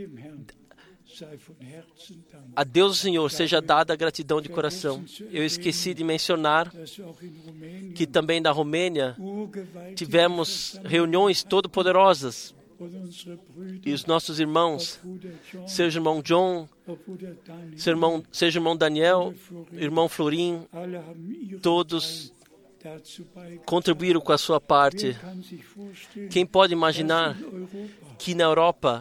A Deus, o Senhor, seja dada a gratidão de coração. Eu esqueci de mencionar que também na Romênia tivemos reuniões todo-poderosas. E os nossos irmãos, seu irmão John, seu irmão, seu irmão Daniel, irmão Florim, todos contribuíram com a sua parte. Quem pode imaginar que na Europa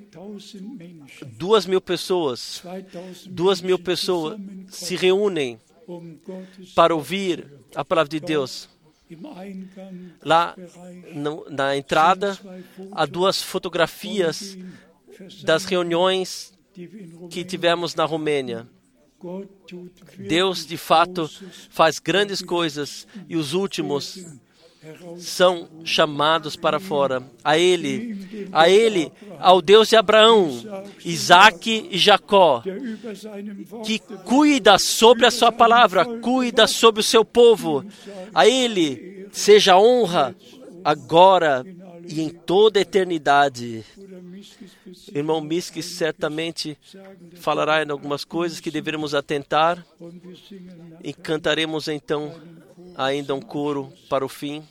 duas mil pessoas, duas mil pessoas se reúnem para ouvir a palavra de Deus? Lá no, na entrada há duas fotografias das reuniões que tivemos na Romênia. Deus, de fato, faz grandes coisas e os últimos são chamados para fora. A Ele, a Ele, ao Deus de Abraão, Isaque e Jacó, que cuida sobre a sua palavra, cuida sobre o seu povo. A Ele seja honra agora e em toda a eternidade. Irmão Miskis certamente falará em algumas coisas que deveremos atentar e cantaremos então ainda um coro para o fim.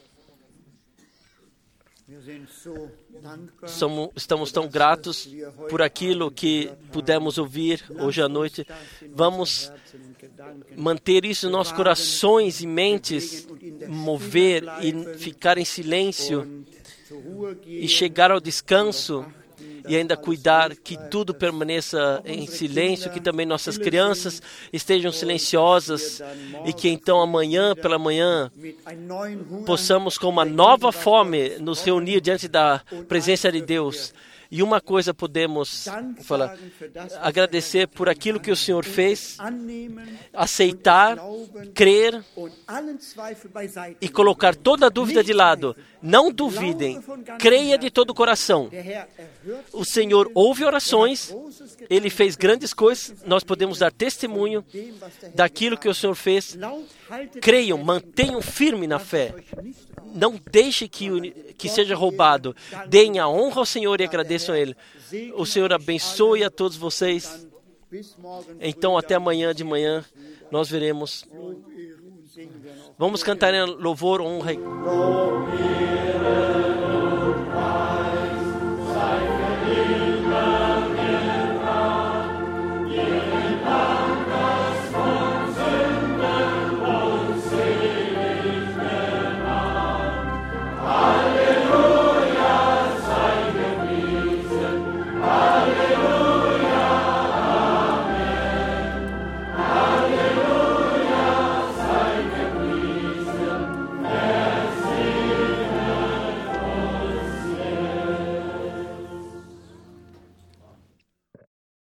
Somos, estamos tão gratos por aquilo que pudemos ouvir hoje à noite. Vamos manter isso em nossos corações e mentes, mover e ficar em silêncio e chegar ao descanso e ainda cuidar que tudo permaneça em silêncio, que também nossas crianças estejam silenciosas e que então amanhã pela manhã possamos com uma nova fome nos reunir diante da presença de Deus. E uma coisa podemos falar, agradecer por aquilo que o Senhor fez, aceitar, crer e colocar toda a dúvida de lado. Não duvidem, creia de todo o coração. O Senhor ouve orações, Ele fez grandes coisas, nós podemos dar testemunho daquilo que o Senhor fez. Creiam, mantenham firme na fé. Não deixe que, que seja roubado. Deem a honra ao Senhor e agradeçam a Ele. O Senhor abençoe a todos vocês. Então, até amanhã de manhã, nós veremos. Vamos cantar em louvor, honra e...